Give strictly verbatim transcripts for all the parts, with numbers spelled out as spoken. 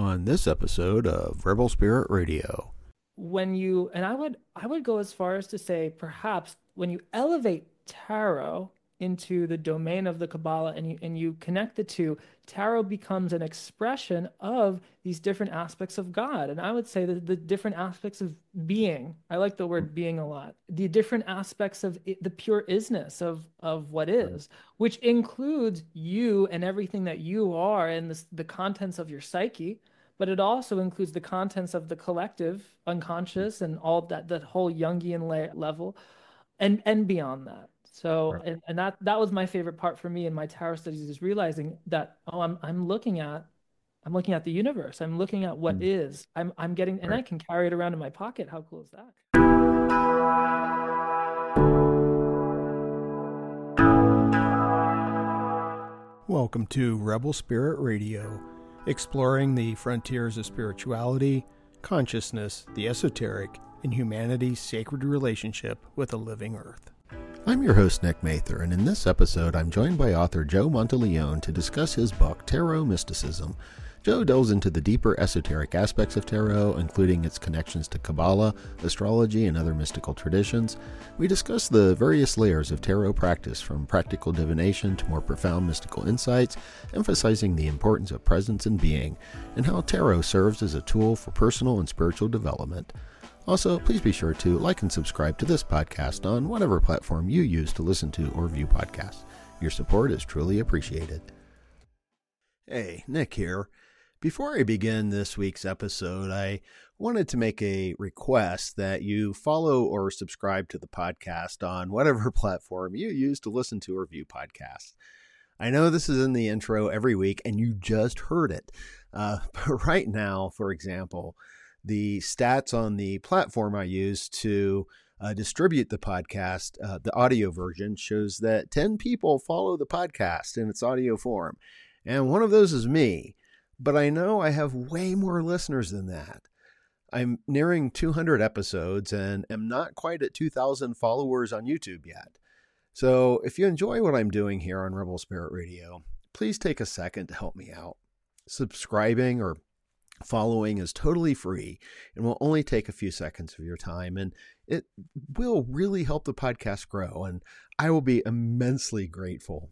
on this episode of Rebel Spirit Radio. When you, and I would, I would go as far as to say, perhaps when you elevate tarot into the domain of the Kabbalah and you, and you connect the two, tarot becomes an expression of these different aspects of God. And I would say that the different aspects of being, I like the word being a lot, the different aspects of it, the pure isness of, of what is, which includes you and everything that you are and the, the contents of your psyche, but it also includes the contents of the collective unconscious and all that, that whole Jungian la- level and, and beyond that. So, right. and, and that, that was my favorite part for me in my tarot studies, is realizing that, oh, I'm, I'm looking at, I'm looking at the universe. I'm looking at what mm. is, I'm, I'm getting, and right. I can carry it around in my pocket. How cool is that? Welcome to Rebel Spirit Radio, exploring the frontiers of spirituality, consciousness, the esoteric, and humanity's sacred relationship with the living earth. I'm your host, Nick Mather, and in this episode, I'm joined by author Joe Monteleone to discuss his book, Tarot Mysticism. Joe delves into the deeper esoteric aspects of tarot, including its connections to Kabbalah, astrology, and other mystical traditions. We discuss the various layers of tarot practice, from practical divination to more profound mystical insights, emphasizing the importance of presence and being, and how tarot serves as a tool for personal and spiritual development. Also, please be sure to like and subscribe to this podcast on whatever platform you use to listen to or view podcasts. Your support is truly appreciated. Hey, Nick here. Before I begin this week's episode, I wanted to make a request that you follow or subscribe to the podcast on whatever platform you use to listen to or view podcasts. I know this is in the intro every week, and you just heard it. Uh, but right now, for example, the stats on the platform I use to uh, distribute the podcast, uh, the audio version, shows that ten people follow the podcast in its audio form. And one of those is me. But I know I have way more listeners than that. I'm nearing two hundred episodes and am not quite at two thousand followers on YouTube yet. So if you enjoy what I'm doing here on Rebel Spirit Radio, please take a second to help me out. Subscribing or following is totally free and will only take a few seconds of your time, and it will really help the podcast grow, and I will be immensely grateful.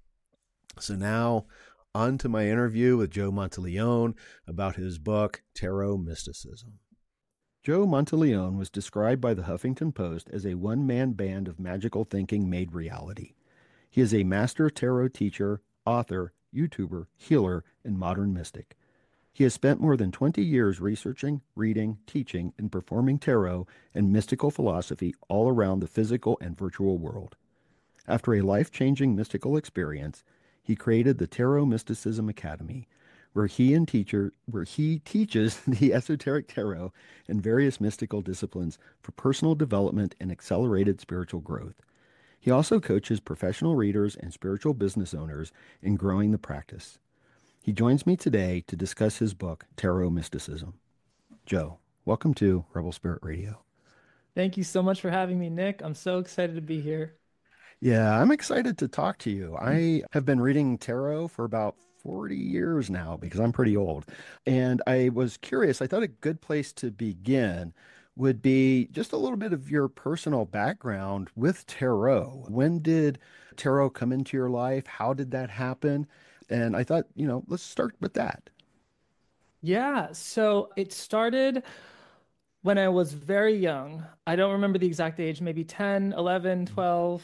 So now, on to my interview with Joe Monteleone about his book, Tarot Mysticism. Joe Monteleone was described by the Huffington Post as a one-man band of magical thinking made reality. He is a master tarot teacher, author, YouTuber, healer, and modern mystic. He has spent more than twenty years researching, reading, teaching, and performing tarot and mystical philosophy all around the physical and virtual world. After a life-changing mystical experience, he created the Tarot Mysticism Academy, where he and teacher where he teaches the esoteric tarot and various mystical disciplines for personal development and accelerated spiritual growth. He also coaches professional readers and spiritual business owners in growing the practice. He joins me today to discuss his book, Tarot Mysticism. Joe, welcome to Rebel Spirit Radio. Thank you so much for having me, Nick. I'm so excited to be here. Yeah, I'm excited to talk to you. I have been reading tarot for about forty years now because I'm pretty old. And I was curious, I thought a good place to begin would be just a little bit of your personal background with tarot. When did tarot come into your life? How did that happen? And I thought, you know, let's start with that. Yeah, so it started when I was very young. I don't remember the exact age, maybe ten, eleven, twelve.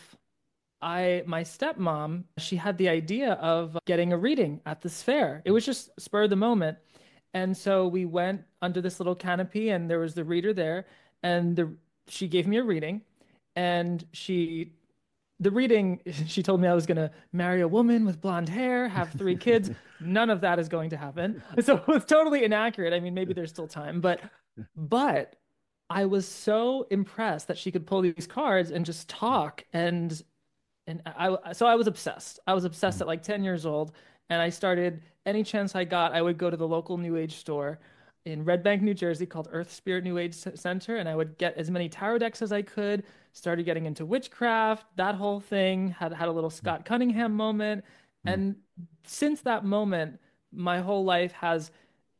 I, my stepmom, she had the idea of getting a reading at this fair. It was just spur of the moment. And so we went under this little canopy and there was the reader there, and the, she gave me a reading, and she, the reading, she told me I was going to marry a woman with blonde hair, have three kids. None of that is going to happen. So it was totally inaccurate. I mean, maybe there's still time, but, but I was so impressed that she could pull these cards and just talk. And And I, so I was obsessed. I was obsessed at like ten years old. And I started, any chance I got, I would go to the local New Age store in Red Bank, New Jersey, called Earth Spirit New Age Center. And I would get as many tarot decks as I could, started getting into witchcraft, that whole thing, had, had a little Scott Cunningham moment. And since that moment, my whole life has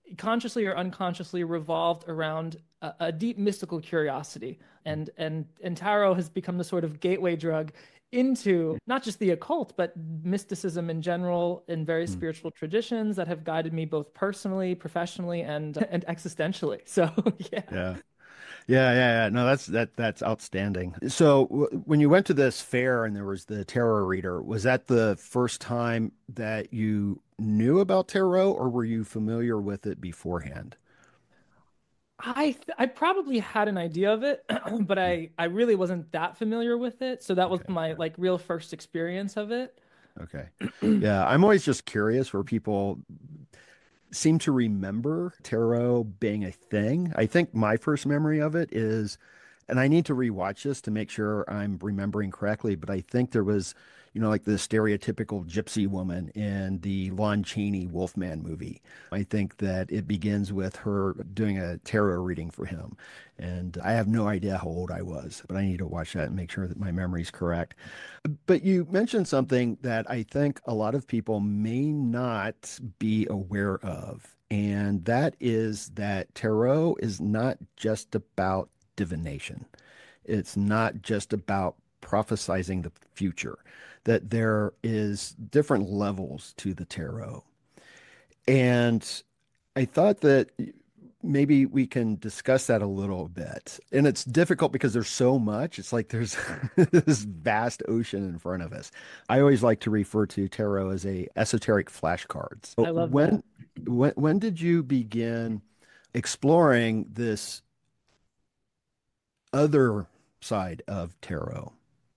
consciously or unconsciously revolved around a, a deep mystical curiosity. And and and tarot has become the sort of gateway drug into not just the occult, but mysticism in general in various Mm. spiritual traditions that have guided me both personally, professionally, and and existentially. So yeah. Yeah. Yeah, yeah, yeah. No, that's that that's outstanding. So w when you went to this fair and there was the tarot reader, was that the first time that you knew about tarot, or were you familiar with it beforehand? I th I probably had an idea of it, but Mm. I I really wasn't that familiar with it. So that was Okay. my Yeah. like real first experience of it. Okay. Yeah, I'm always just curious where people seem to remember tarot being a thing. I think my first memory of it is, and I need to rewatch this to make sure I'm remembering correctly, but I think there was, you know, like the stereotypical gypsy woman in the Lon Chaney Wolfman movie. I think that it begins with her doing a tarot reading for him. And I have no idea how old I was, but I need to watch that and make sure that my memory's correct. But you mentioned something that I think a lot of people may not be aware of, and that is that tarot is not just about divination. It's not just about prophesizing the future, that there is different levels to the tarot. And I thought that maybe we can discuss that a little bit. And it's difficult because there's so much. It's like there's this vast ocean in front of us. I always like to refer to tarot as a esoteric flashcards. I But love that. when when when did you begin exploring this other side of tarot?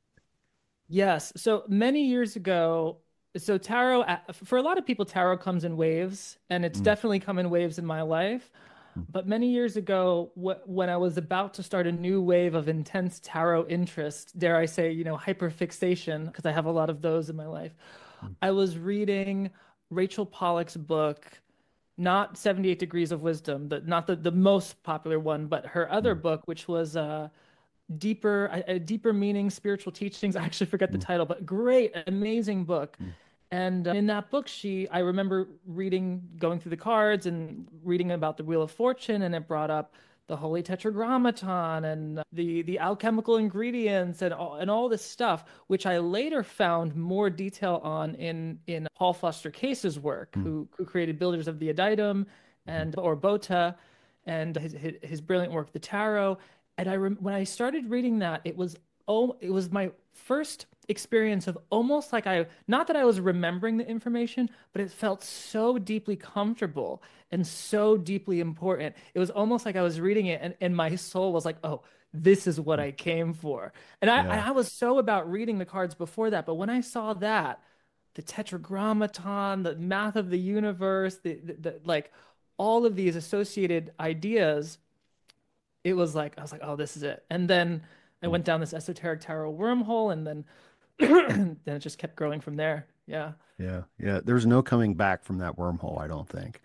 Yes. So many years ago, so tarot, uh, for a lot of people, tarot comes in waves, and it's Mm, definitely come in waves in my life. mm, But many years ago, wh when I was about to start a new wave of intense tarot interest, dare I say, you know, hyperfixation, because I have a lot of those in my life, mm, I was reading Rachel Pollack's book, not seventy-eight Degrees of Wisdom, the, not the, the most popular one, but her other mm, book, which was uh, deeper a, a deeper meaning spiritual teachings. I actually forget the mm, title, but great, amazing book. mm, And uh, in that book, she I remember reading, going through the cards and reading about the Wheel of Fortune, and it brought up the Holy Tetragrammaton and the the alchemical ingredients and all, and all this stuff, which I later found more detail on in in Paul Foster Case's work, mm, who who created Builders of the Adytum mm, and or Bota, and his his, his brilliant work, The Tarot. And I rem when I started reading that, it was oh, it was my first experience of almost like I, not that I was remembering the information, but it felt so deeply comfortable and so deeply important. It was almost like I was reading it and, and my soul was like, oh, this is what mm. I came for. And I, Yeah. I was so about reading the cards before that, but when I saw that, the Tetragrammaton, the math of the universe, the, the, the like all of these associated ideas, it was like I was like, oh, this is it. And then I Mm. went down this esoteric tarot wormhole, and then then it just kept growing from there. Yeah. Yeah. Yeah. There's no coming back from that wormhole, I don't think.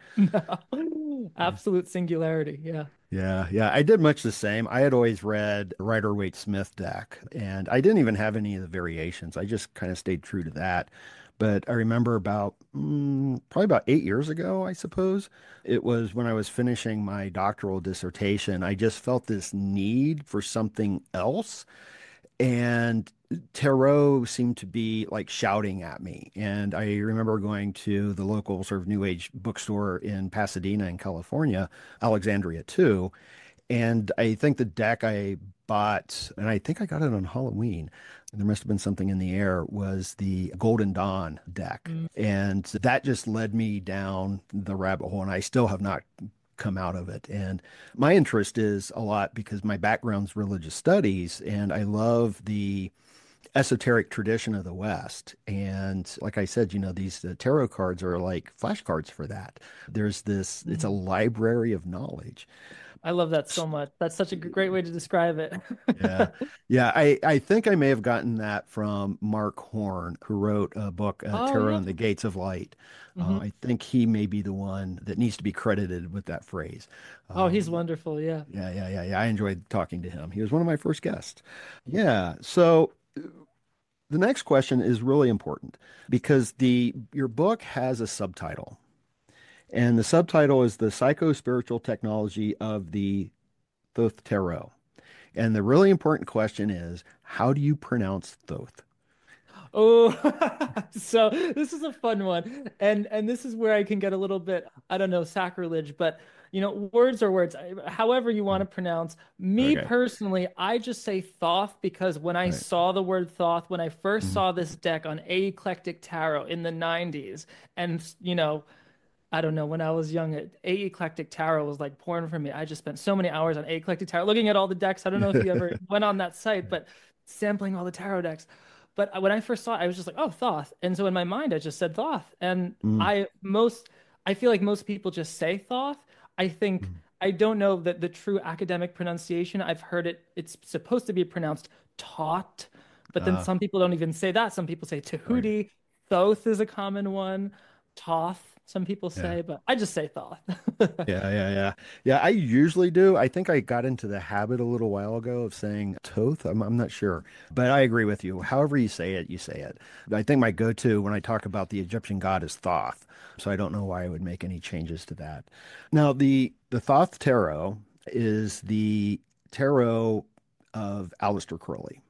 No. Yeah. Absolute singularity. Yeah. Yeah, yeah, I did much the same. I had always read Rider Waite Smith deck, and I didn't even have any of the variations. I just kind of stayed true to that. But I remember about mm, probably about eight years ago, I suppose, it was when I was finishing my doctoral dissertation. I just felt this need for something else, and tarot seemed to be like shouting at me. And I remember going to the local sort of new age bookstore in Pasadena in California, Alexandria too. And I think the deck I bought, and I think I got it on Halloween, there must have been something in the air, was the Golden Dawn deck. Mm. And that just led me down the rabbit hole, and I still have not come out of it. And my interest is a lot because my background's religious studies, and I love the esoteric tradition of the West. And like I said, you know, these the tarot cards are like flashcards for that. There's this, it's a Mhm. library of knowledge. I love that so much. That's such a g- great way to describe it. Yeah. Yeah. I, I think I may have gotten that from Mark Horn, who wrote a book, uh, Oh, Tarot yeah. and the Gates of Light. Uh, Hmm. I think he may be the one that needs to be credited with that phrase. Oh, he's Um, wonderful. Yeah. yeah, yeah, yeah, yeah. I enjoyed talking to him. He was one of my first guests. Yeah. So the next question is really important because the your book has a subtitle. And the subtitle is The Psycho-Spiritual Technology of the Thoth Tarot. And the really important question is, how do you pronounce Thoth? Oh, so this is a fun one. And and this is where I can get a little bit, I don't know, sacrilege, but you know, words are words. I- However you want to pronounce. Me Okay. personally, I just say Thoth because when I Right. saw the word Thoth, when I first Mhm. saw this deck on A Eclectic Tarot in the nineties, and you know, I don't know, when I was young, A Eclectic Tarot was like porn for me. I just spent so many hours on A Eclectic Tarot looking at all the decks. I don't know if you ever went on that site, but sampling all the tarot decks. But when I first saw it, I was just like, oh, Thoth. And so in my mind, I just said Thoth. And Mm, I most I feel like most people just say Thoth. I think mm. I don't know that the true academic pronunciation. I've heard it, it's supposed to be pronounced taut, but then Uh, some people don't even say that. Some people say right. Tahuti. Thoth is a common one. Toth, some people Yeah. say, but I just say Thoth. Yeah, yeah, yeah. Yeah, I usually do. I think I got into the habit a little while ago of saying Toth. I'm, I'm not sure, but I agree with you. However you say it, you say it. I think my go-to when I talk about the Egyptian god is Thoth. So I don't know why I would make any changes to that. Now, the the Thoth Tarot is the tarot of Aleister Crowley.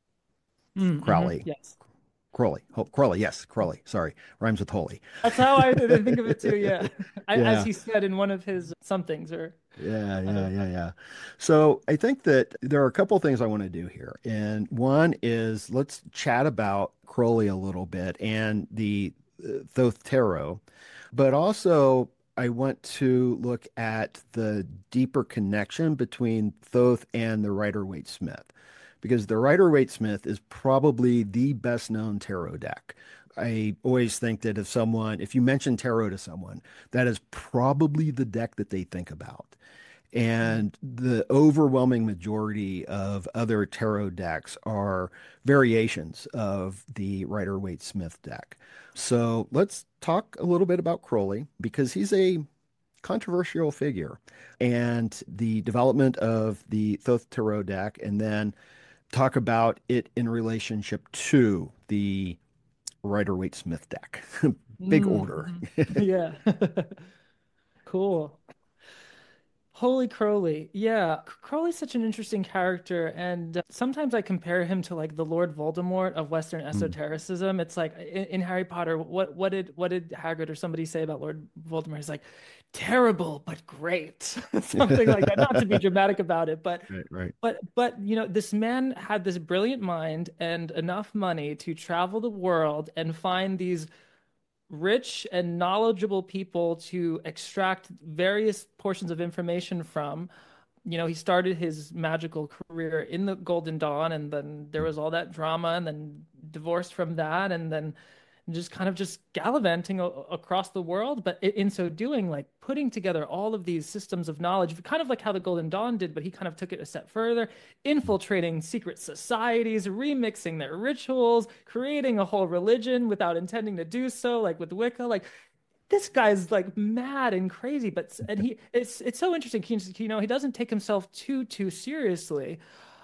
Mm-hmm. Crowley. Yes. Crowley. Ho- Crowley. Yes, Crowley. Sorry. Rhymes with holy. That's how I I think of it too. Yeah. I, as Yeah. he said in one of his somethings, or Yeah, I don't yeah, know. yeah, yeah. So I think that there are a couple of things I want to do here. And one is let's chat about Crowley a little bit and the uh, Thoth Tarot, but also I want to look at the deeper connection between Thoth and the Rider-Waite Smith, because the Rider-Waite Smith is probably the best known tarot deck. I always think that if someone, if you mention tarot to someone, that is probably the deck that they think about. Mm. And the overwhelming majority of other tarot decks are variations of the Rider-Waite Smith deck. So let's talk a little bit about Crowley because he's a controversial figure and the development of the Thoth Tarot deck, and then talk about it in relationship to the Rider-Waite Smith deck. Big Mm, order. mhm. Yeah. Cool. Holy Crowley. Yeah, C- Crowley's such an interesting character, and uh, sometimes I compare him to like the Lord Voldemort of Western Mm. esotericism. It's like in, in Harry Potter, what what did what did Hagrid or somebody say about Lord Voldemort? He's like terrible but great, something like that. Not to be dramatic about it, but Right, right. but but you know, this man had this brilliant mind and enough money to travel the world and find these rich and knowledgeable people to extract various portions of information from. You know, he started his magical career in the Golden Dawn, and then there was all that drama, and then divorced from that, and then just kind of just gallivanting a- across the world. But in so doing, like putting together all of these systems of knowledge, kind of like how the Golden Dawn did, but he kind of took it a step further, infiltrating secret societies, remixing their rituals, creating a whole religion without intending to do so, like with Wicca. Like this guy's like mad and crazy, but and he it's it's so interesting. He, you know, he doesn't take himself too too seriously,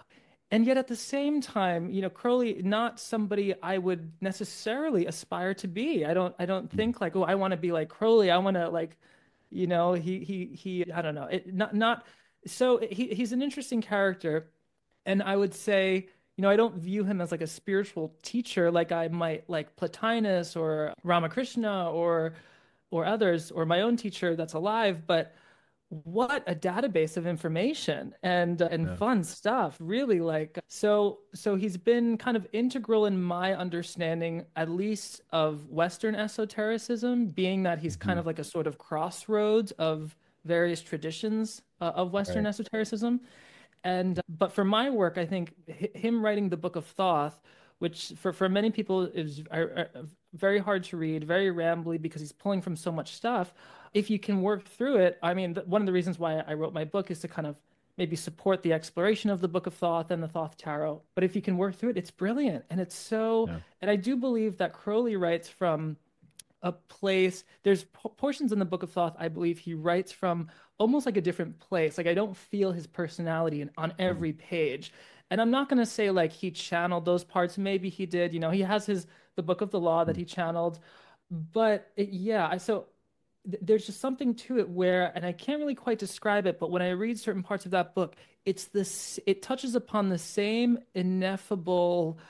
and yet at the same time, you know, Crowley, not somebody I would necessarily aspire to be. I don't I don't Mm. think like, oh, I want to be like Crowley. I want to like, you know, he he he. I don't know. It not not. So he he's an interesting character, and I would say. You know, I don't view him as like a spiritual teacher like I might like Plotinus or Ramakrishna or or others or my own teacher that's alive, but what a database of information and uh, and Yeah. fun stuff, really. Like so so he's been kind of integral in my understanding at least of Western esotericism, being that he's kind Mhm. of like a sort of crossroads of various traditions uh, of Western Right. esotericism. And but for my work, I think h- him writing the Book of Thoth, which for for many people is are, are very hard to read, very rambly because he's pulling from so much stuff. If you can work through it, I mean, th one of the reasons why I wrote my book is to kind of maybe support the exploration of the Book of Thoth and the Thoth Tarot. But if you can work through it, it's brilliant, and it's so. Yeah. And I do believe that Crowley writes from a place. There's p- portions in the Book of Thoth, I believe he writes from almost like a different place. Like I don't feel his personality in, on Mm. every page. And I'm not going to say like he channeled those parts. Maybe he did. You know, he has his the Book of the Law that Mm. he channeled. But it, yeah, I so th- there's just something to it where, and I can't really quite describe it, but when I read certain parts of that book, it's this, it touches upon the same ineffable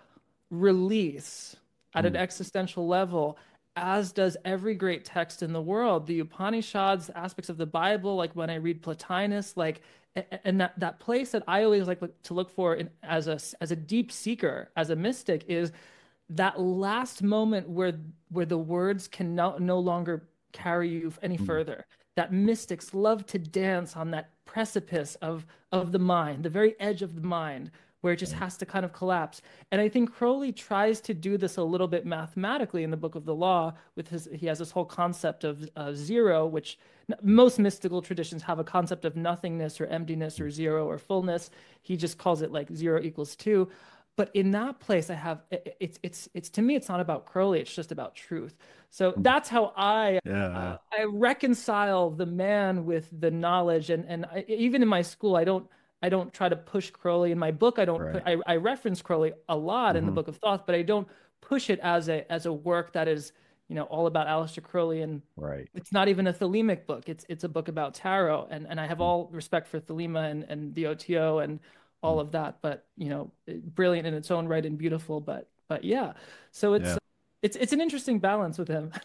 release at an Mm. existential level, as does every great text in the world. The Upanishads, aspects of the Bible, like when I read Plotinus, like, and that, that place that I always like to look for in, as a as a deep seeker, as a mystic, is that last moment where where the words can no, no longer carry you any Mm. further. That mystics love to dance on that precipice of of the mind, the very edge of the mind, where it just Right. has to kind of collapse. And I think Crowley tries to do this a little bit mathematically in the Book of the Law. With his, he has this whole concept of uh, zero, which most mystical traditions have a concept of nothingness or emptiness or zero or fullness. He just calls it like zero equals two. But in that place, I have it's it's it's to me, it's not about Crowley. It's just about truth. So Mm. that's how I Yeah. uh, I reconcile the man with the knowledge. And and I, even in my school, I don't I don't try to push Crowley. In my book, I don't put Right. I, I reference Crowley a lot in the Hmm. Book of Thoughts, but I don't push it as a as a work that is, you know, all about Aleister Crowley. And Right. it's not even a Thelemic book. It's it's a book about tarot. And and I have Mm. all respect for Thelema and, and the O T O and all Mm. of that, but you know, brilliant in its own right and beautiful. But but yeah, so it's Yeah. it's it's an interesting balance with him.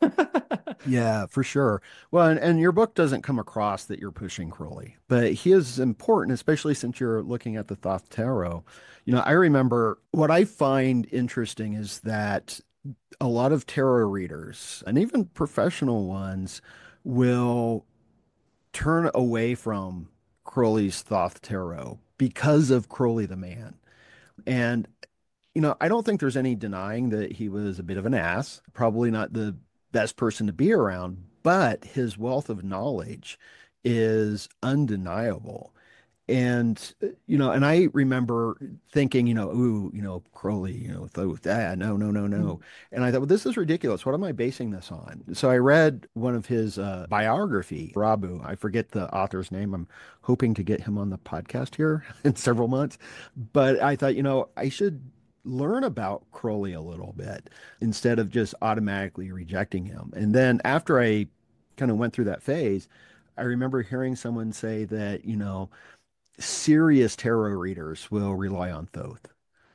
Yeah, for sure. Well, and, and your book doesn't come across that you're pushing Crowley, but he is important, especially since you're looking at the Thoth Tarot. You know, I remember what I find interesting is that a lot of tarot readers, and even professional ones, will turn away from Crowley's Thoth Tarot because of Crowley the man. And you know, I don't think there's any denying that he was a bit of an ass, probably not the best person to be around, but his wealth of knowledge is undeniable. And, uh, you know, and I remember thinking, you know, ooh, you know, Crowley, you know, Thoth, ah, no, no, no, no. And I thought, well, this is ridiculous. What am I basing this on? So I read one of his uh, biography, Rabu. I forget the author's name. I'm hoping to get him on the podcast here in several months. But I thought, you know, I should learn about Crowley a little bit instead of just automatically rejecting him. And then after I kind of went through that phase, I remember hearing someone say that, you know, serious tarot readers will rely on Thoth.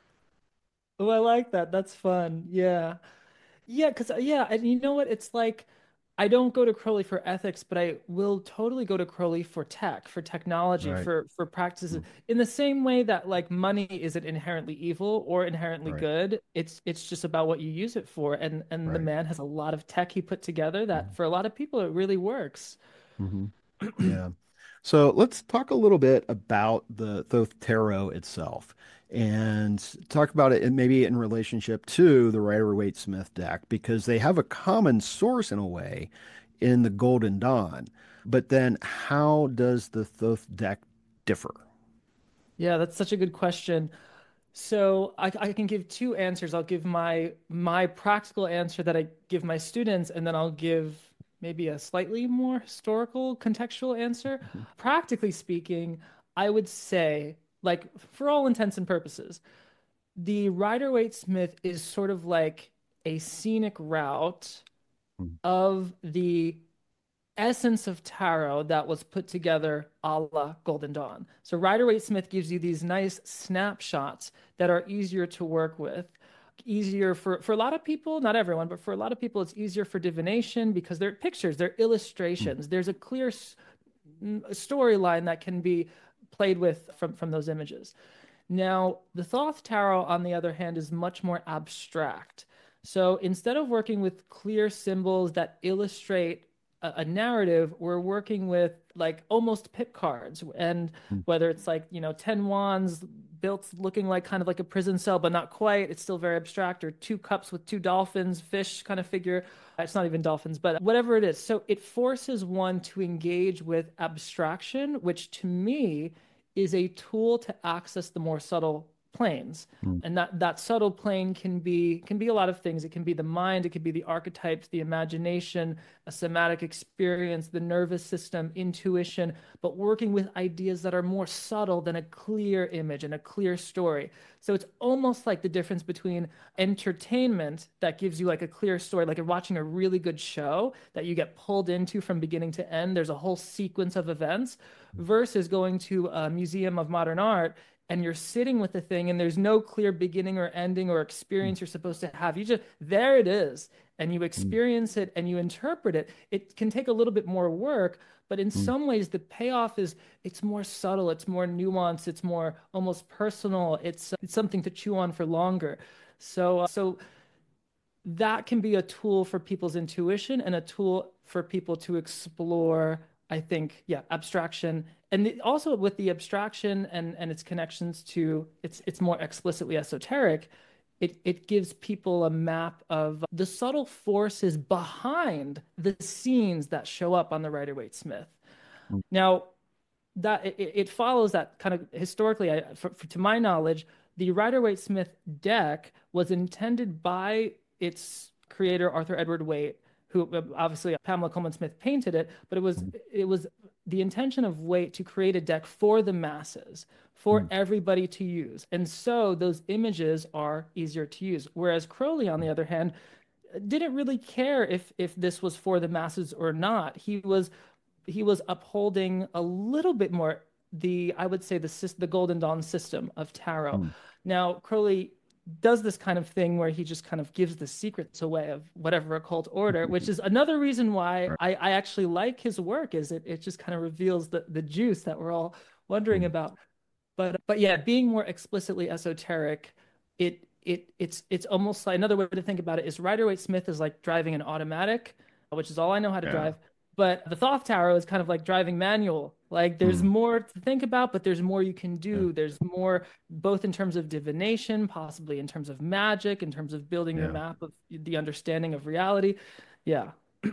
Oh, I like that. That's fun. Yeah. Yeah, because yeah, and you know what? It's like I don't go to Crowley for ethics, but I will totally go to Crowley for tech, for technology, Right. for for practices. Mm. In the same way that like money isn't inherently evil or inherently Right. good. It's it's just about what you use it for. And and the Right. man has a lot of tech he put together that for a lot of people it really works. Mm-hmm. Yeah. So let's talk a little bit about the Thoth Tarot itself and talk about it in, maybe in relationship to the Rider-Waite-Smith deck, because they have a common source in a way in the Golden Dawn. But then how does the Thoth deck differ? Yeah, that's such a good question. So I, I can give two answers. I'll give my my practical answer that I give my students, and then I'll give maybe a slightly more historical, contextual answer. Mhm. Practically speaking, I would say, like for all intents and purposes, the Rider-Waite-Smith is sort of like a scenic route Mm. of the essence of tarot that was put together a la Golden Dawn. So Rider-Waite-Smith gives you these nice snapshots that are easier to work with. Easier for for a lot of people, not everyone, but for a lot of people, it's easier for divination because they're pictures, they're Mm. illustrations. There's a clear storyline that can be played with from from those images. Now, the Thoth Tarot, on the other hand, is much more abstract. So instead of working with clear symbols that illustrate a, a narrative, we're working with like almost pip cards. And Mm. whether it's like, you know, ten wands built looking like kind of like a prison cell, but not quite, it's still very abstract, or two cups with two dolphins, fish kind of figure. It's not even dolphins, but whatever it is. So it forces one to engage with abstraction, which to me is a tool to access the more subtle planes. Mm. And that that subtle plane can be can be a lot of things. It can be the mind, it could be the archetypes, the imagination, a somatic experience, the nervous system, intuition, but working with ideas that are more subtle than a clear image and a clear story. So it's almost like the difference between entertainment that gives you like a clear story, like you're watching a really good show that you get pulled into from beginning to end. There's a whole sequence of events versus going to a museum of modern art and you're sitting with the thing and there's no clear beginning or ending or experience you're supposed to have. You just, there it is. And you Mm. experience it and you interpret it. It can take a little bit more work, but in Mm. some ways the payoff is it's more subtle, it's more nuanced, it's more almost personal. It's, it's something to chew on for longer. So, uh, so that can be a tool for people's intuition and a tool for people to explore, I think, yeah, abstraction. And the, also with the abstraction and, and its connections to it's it's more explicitly esoteric, it, it gives people a map of the subtle forces behind the scenes that show up on the Rider-Waite-Smith. Mm. Now, that it, it follows that kind of historically, I, for, for, to my knowledge, the Rider-Waite-Smith deck was intended by its creator, Arthur Edward Waite, who obviously Pamela Coleman Smith painted it, but it was Mm. it was the intention of Waite to create a deck for the masses, for Mm. everybody to use. And so those images are easier to use. Whereas Crowley, on the other hand, didn't really care if if this was for the masses or not. He was he was upholding a little bit more the, I would say, the the Golden Dawn system of tarot. Mm. Now, Crowley does this kind of thing where he just kind of gives the secrets away of whatever occult order, which is another reason why Right. I, I actually like his work, is it it just kind of reveals the, the juice that we're all wondering Mm. about. But but yeah, being more explicitly esoteric, it it it's it's almost like another way to think about it is Rider-Waite-Smith is like driving an automatic, which is all I know how to Yeah. drive. But the Thoth Tarot is kind of like driving manual. Like there's Mm. more to think about, but there's more you can Yeah. do. There's more both in terms of divination, possibly in terms of magic, in terms of building your Yeah. map of the understanding of reality. Yeah.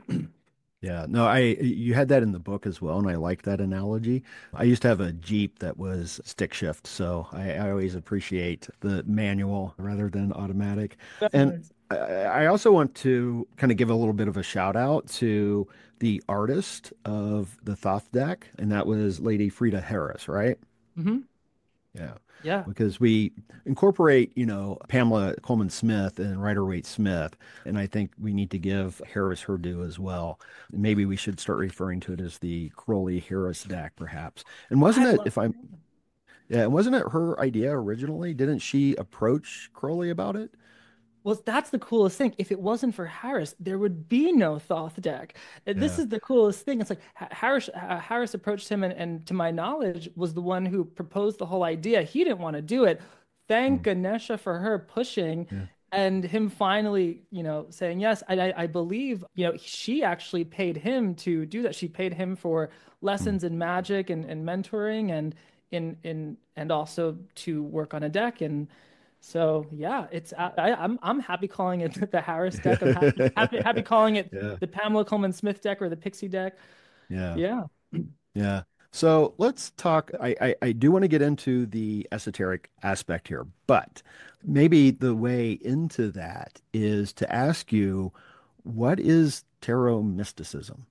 Yeah, no, I you had that in the book as well, and I like that analogy. I used to have a Jeep that was stick shift, so I, I always appreciate the manual rather than automatic. And I, I also want to kind of give a little bit of a shout out to the artist of the Thoth deck, and that was Lady Frida Harris, right? hmm Yeah. Yeah. Because we incorporate, you know, Pamela Coleman Smith and Rider-Waite-Smith, and I think we need to give Harris her due as well. Maybe we should start referring to it as the Crowley Harris deck, perhaps. And wasn't I it, love if I'm, yeah, and wasn't it her idea originally? Didn't she approach Crowley about it? Well, that's the coolest thing. If it wasn't for Harris, there would be no Thoth deck. And this Yeah. is the coolest thing. It's like Ha- Harris uh, Harris approached him and, and to my knowledge was the one who proposed the whole idea. He didn't want to do it. Thank Mm. Ganesha for her pushing Yeah. and him finally, you know, saying yes. I, I I believe, you know, she actually paid him to do that. She paid him for Mm. lessons in magic and, and mentoring and in in and also to work on a deck. And so yeah, it's I, I- I'm I'm happy calling it the Harris deck. I'm happy happy happy calling it Yeah. the Pamela Coleman Smith deck or the Pixie deck. Yeah. Yeah. Yeah. So let's talk. I, I, I do want to get into the esoteric aspect here, but maybe the way into that is to ask you, what is tarot mysticism?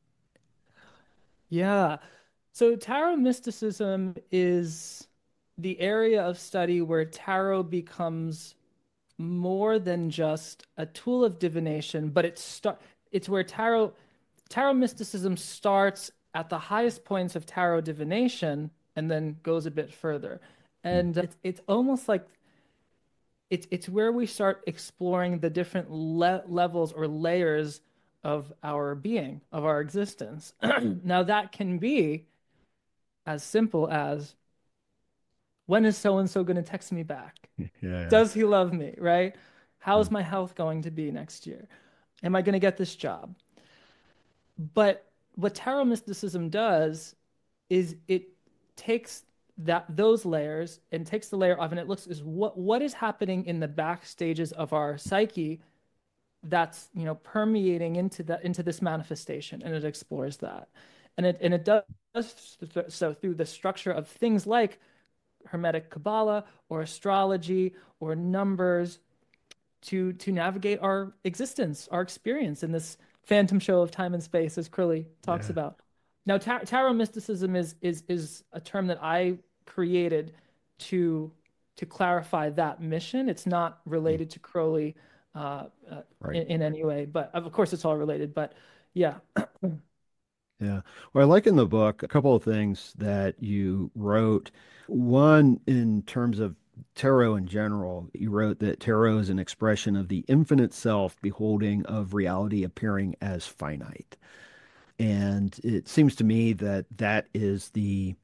Yeah. So tarot mysticism is the area of study where tarot becomes more than just a tool of divination, but it's start it's where tarot tarot mysticism starts at the highest points of tarot divination and then goes a bit further. Mm. And it's it's almost like it's it's where we start exploring the different le levels or layers of our being, of our existence. Now that can be as simple as when is so and so going to text me back? Yeah, yeah. Does he love me, right? How's Mm. my health going to be next year? Am I going to get this job? But what tarot mysticism does is it takes that those layers and takes the layer off and it looks is what what is happening in the back stages of our psyche that's, you know, permeating into that into this manifestation, and it explores that. And it and it does so through the structure of things like Hermetic Kabbalah or astrology or numbers to to navigate our existence, our experience in this phantom show of time and space, as Crowley talks Yeah. about. Now, tar tarot mysticism is is is a term that I created to to clarify that mission. It's not Mm. related to Crowley uh, uh, Right. in, in any way, but of course it's all related. But yeah. Yeah. Well, I like in the book a couple of things that you wrote. One, in terms of tarot in general, you wrote that tarot is an expression of the infinite self beholding of reality appearing as finite. And it seems to me that that is the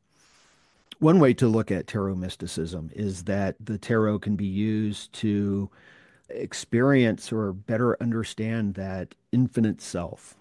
one way to look at tarot mysticism is that the tarot can be used to experience or better understand that infinite self.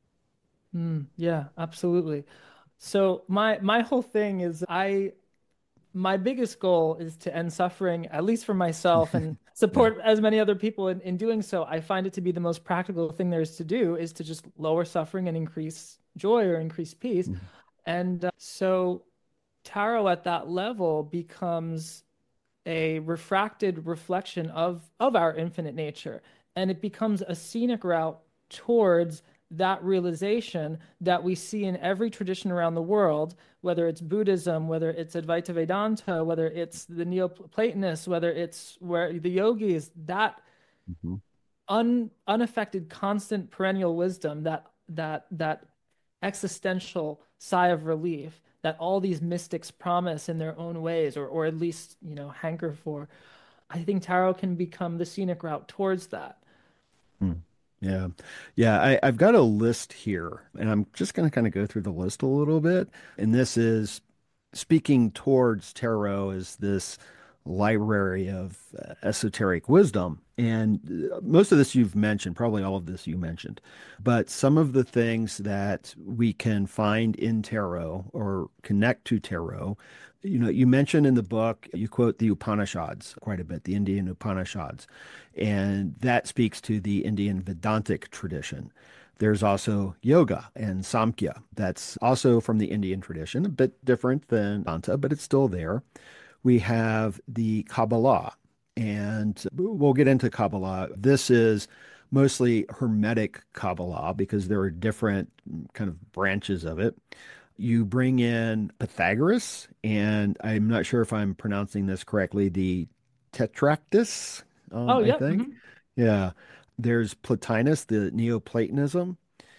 Mm, yeah, absolutely. So my my whole thing is I my biggest goal is to end suffering, at least for myself, and Yeah. support as many other people in, in doing so. I find it to be the most practical thing there is to do is to just lower suffering and increase joy or increase peace. Mhm. And uh, so tarot at that level becomes a refracted reflection of of our infinite nature, and it becomes a scenic route towards that realization that we see in every tradition around the world, whether it's Buddhism, whether it's Advaita Vedanta, whether it's the Neoplatonists, whether it's where the yogis, that Mhm. un, unaffected, constant, perennial wisdom, that that that existential sigh of relief that all these mystics promise in their own ways, or or at least, you know, hanker for. I think tarot can become the scenic route towards that. Hmm. Yeah. Yeah. I, I've got a list here, and I'm just going to kind of go through the list a little bit. And this is speaking towards tarot as this library of uh, esoteric wisdom. And uh, most of this you've mentioned, probably all of this you mentioned, but some of the things that we can find in tarot or connect to tarot, you know, you mentioned in the book, you quote the Upanishads quite a bit, the Indian Upanishads, and that speaks to the Indian Vedantic tradition. There's also yoga and Samkhya. That's also from the Indian tradition, a bit different than Vedanta, but it's still there. We have the Kabbalah, and we'll get into Kabbalah. This is mostly Hermetic Kabbalah because there are different kind of branches of it. You bring in Pythagoras, and I'm not sure if I'm pronouncing this correctly, the Tetractys, um, Oh, I yeah. think. Mhm. Yeah. There's Plotinus, the Neoplatonism,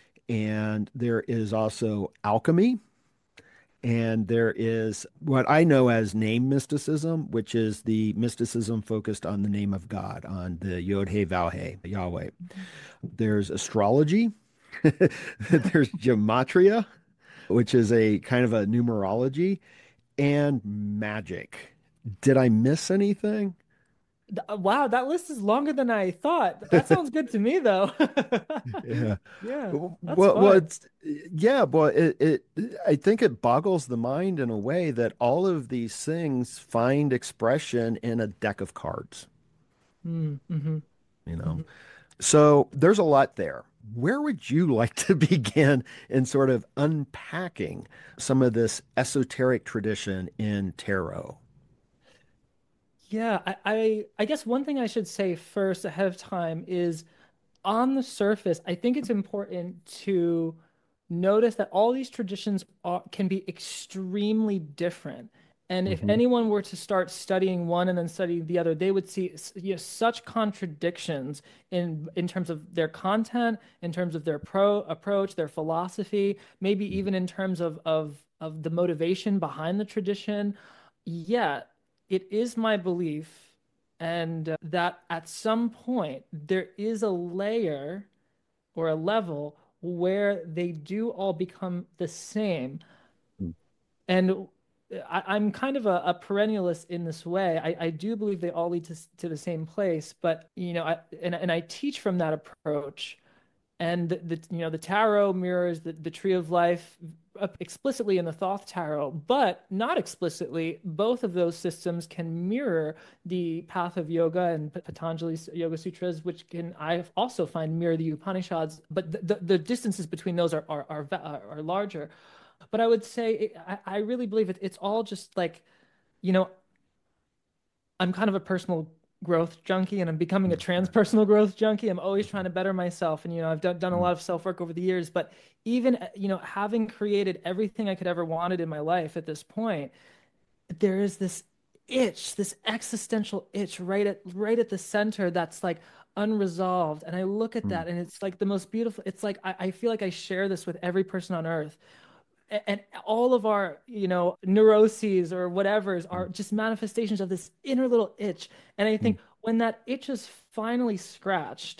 and there is also alchemy. And there is what I know as name mysticism, which is the mysticism focused on the name of God, on the Yod He Vav He, Yahweh. There's astrology. There's gematria, which is a kind of a numerology, and magic. Did I miss anything? Th- uh, Wow, that list is longer than I thought. That sounds good to me, though. Yeah. Yeah, Well, that's well, fun. it's yeah, but it, it I think it boggles the mind in a way that all of these things find expression in a deck of cards, Mm, hmm you know. hmm So there's a lot there. Where would you like to begin in sort of unpacking some of this esoteric tradition in tarot? Yeah, I, I I guess one thing I should say first ahead of time is on the surface, I think it's important to notice that all these traditions are, can be extremely different. And if Hmm. anyone were to start studying one and then studying the other, they would see s- you know, such contradictions in in terms of their content, in terms of their pro approach, their philosophy, maybe even in terms of of of the motivation behind the tradition. Yeah, it is my belief, and uh, that at some point there is a layer or a level where they do all become the same. And I, I'm kind of a, a perennialist in this way. I, I do believe they all lead to, to the same place, but you know, I and, and I teach from that approach. And the, the you know the tarot mirrors the, the tree of life explicitly in the Thoth tarot, but not explicitly. Both of those systems can mirror the path of yoga and Patanjali's Yoga Sutras, which can I also find mirror the Upanishads. But the, the, the distances between those are are, are are larger. But I would say I, I really believe it, it's all just like, you know, I'm kind of a personal growth junkie and I'm becoming a Mm, right. transpersonal growth junkie. I'm always trying Mhm. to better myself. And, you know, I've done, done a Mm, lot of self-work over the years, but even, uh, you know, having created everything I could ever wanted in my life at this point, there is this itch, this existential itch right at right at the center that's like unresolved. And I look at mm, that and it's like the most beautiful. It's like I, I feel like I share this with every person on earth. A- And all of our, you know, neuroses or whatever's mm, are just manifestations of this inner little itch. And I mm, think when that itch is finally scratched,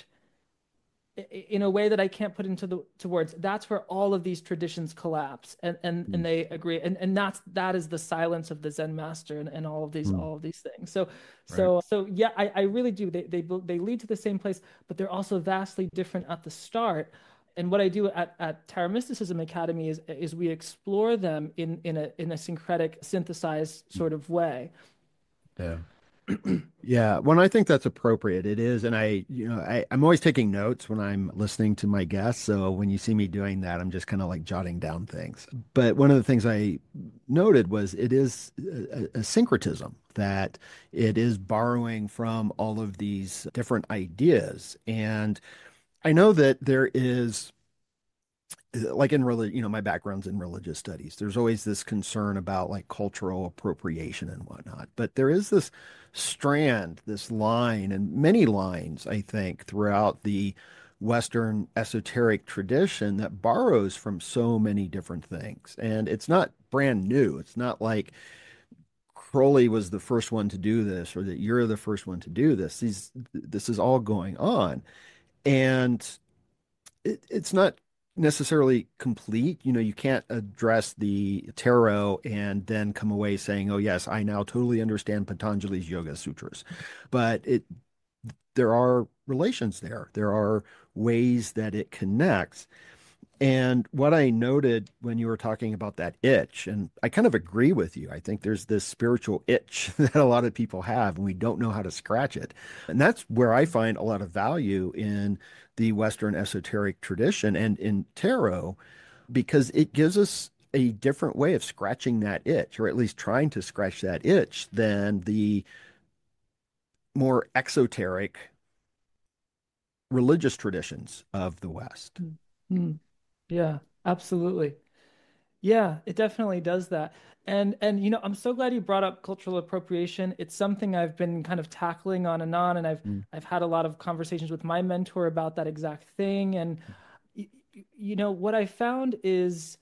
in a way that I can't put into the to words. That's where all of these traditions collapse and and and mm, they agree. And and that's that is the silence of the Zen master and, and all of these mm. all of these things. So Right. so so yeah, I, I really do. They they they lead to the same place, but they're also vastly different at the start. And what I do at, at Tara Mysticism Academy is is we explore them in in a in a syncretic, synthesized sort of way. Yeah. Yeah, when I think that's appropriate, it is. And I, you know, I, I'm always taking notes when I'm listening to my guests. So when you see me doing that, I'm just kind of like jotting down things. But one of the things I noted was it is a, a syncretism, that it is borrowing from all of these different ideas. And I know that there is, like in religion, you know, my background's in religious studies. There's always this concern about like cultural appropriation and whatnot. But there is this strand, this line, and many lines, I think, throughout the Western esoteric tradition that borrows from so many different things. And it's not brand new. It's not like Crowley was the first one to do this or that you're the first one to do this. These, this is all going on. And it, it's not necessarily complete. You know, you can't address the tarot and then come away saying, "Oh yes, I now totally understand Patanjali's Yoga Sutras." But it there are relations there. There are ways that it connects. And what I noted when you were talking about that itch, and I kind of agree with you. I think there's this spiritual itch that a lot of people have, and we don't know how to scratch it. And that's where I find a lot of value in the Western esoteric tradition and in tarot, because it gives us a different way of scratching that itch, or at least trying to scratch that itch, than the more exoteric religious traditions of the West. Mhm. Yeah, absolutely. Yeah, it definitely does that. And and you know, I'm so glad you brought up cultural appropriation. It's something I've been kind of tackling on and on, and I've Mm, I've had a lot of conversations with my mentor about that exact thing. And y- y- you know, what I found is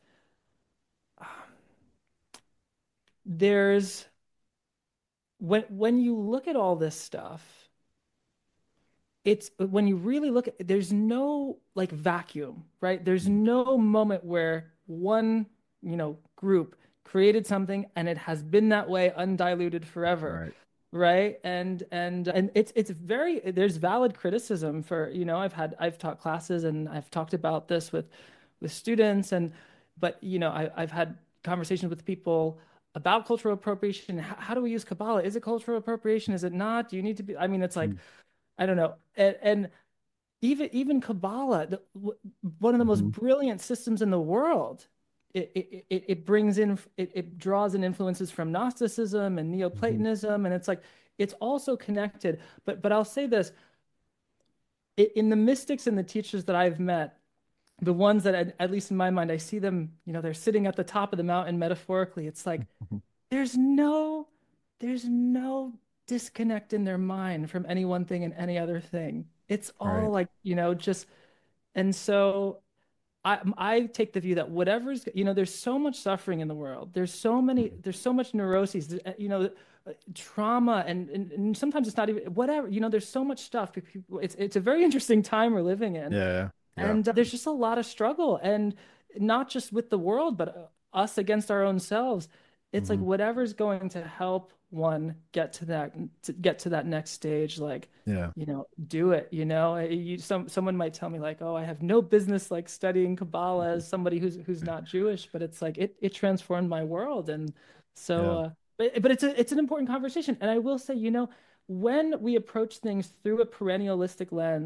there's when when you look at all this stuff, it's when you really look at there's no like vacuum, right? There's mm. no moment where one, you know, group created something and it has been that way undiluted forever, Right. right? And and and it's it's very there's valid criticism for, you know, I've had I've taught classes and I've talked about this with with students and but you know, I I've had conversations with people about cultural appropriation. How, how do we use Kabbalah? Is it cultural appropriation? Is it not? Do you need to be? I mean, it's like Mm, I don't know. And, and even even Kabbalah, the, one of the most mhm, brilliant systems in the world, it it, it, it brings in it, it draws in influences from Gnosticism and mhm, Neoplatonism, and it's like it's also connected. But but I'll say this, in the mystics and the teachers that I've met, the ones that at, at least in my mind, I see them, you know, they're sitting at the top of the mountain metaphorically. It's like mhm. there's no there's no disconnect in their mind from any one thing and any other thing. It's all Right. like, you know, just and so I I take the view that whatever's, you know, there's so much suffering in the world. There's so many, Mhm. there's so much neuroses, uh, you know, uh, trauma and, and and sometimes it's not even whatever, you know, there's so much stuff. People- It's it's a very interesting time we're living in. Yeah. Yeah. And uh, there's just a lot of struggle, and not just with the world, but uh, us against our own selves. It's like Hmm. whatever's going to help one get to that to get to that next stage, like, Yeah. you know, do it. You know, Uh, you some someone might tell me like, oh, I have no business like studying Kabbalah as somebody who's who's not Jewish, but it's like it it transformed my world, and so. Yeah. Uh, but but it's a it's an important conversation, and I will say, you know, when we approach things through a perennialistic lens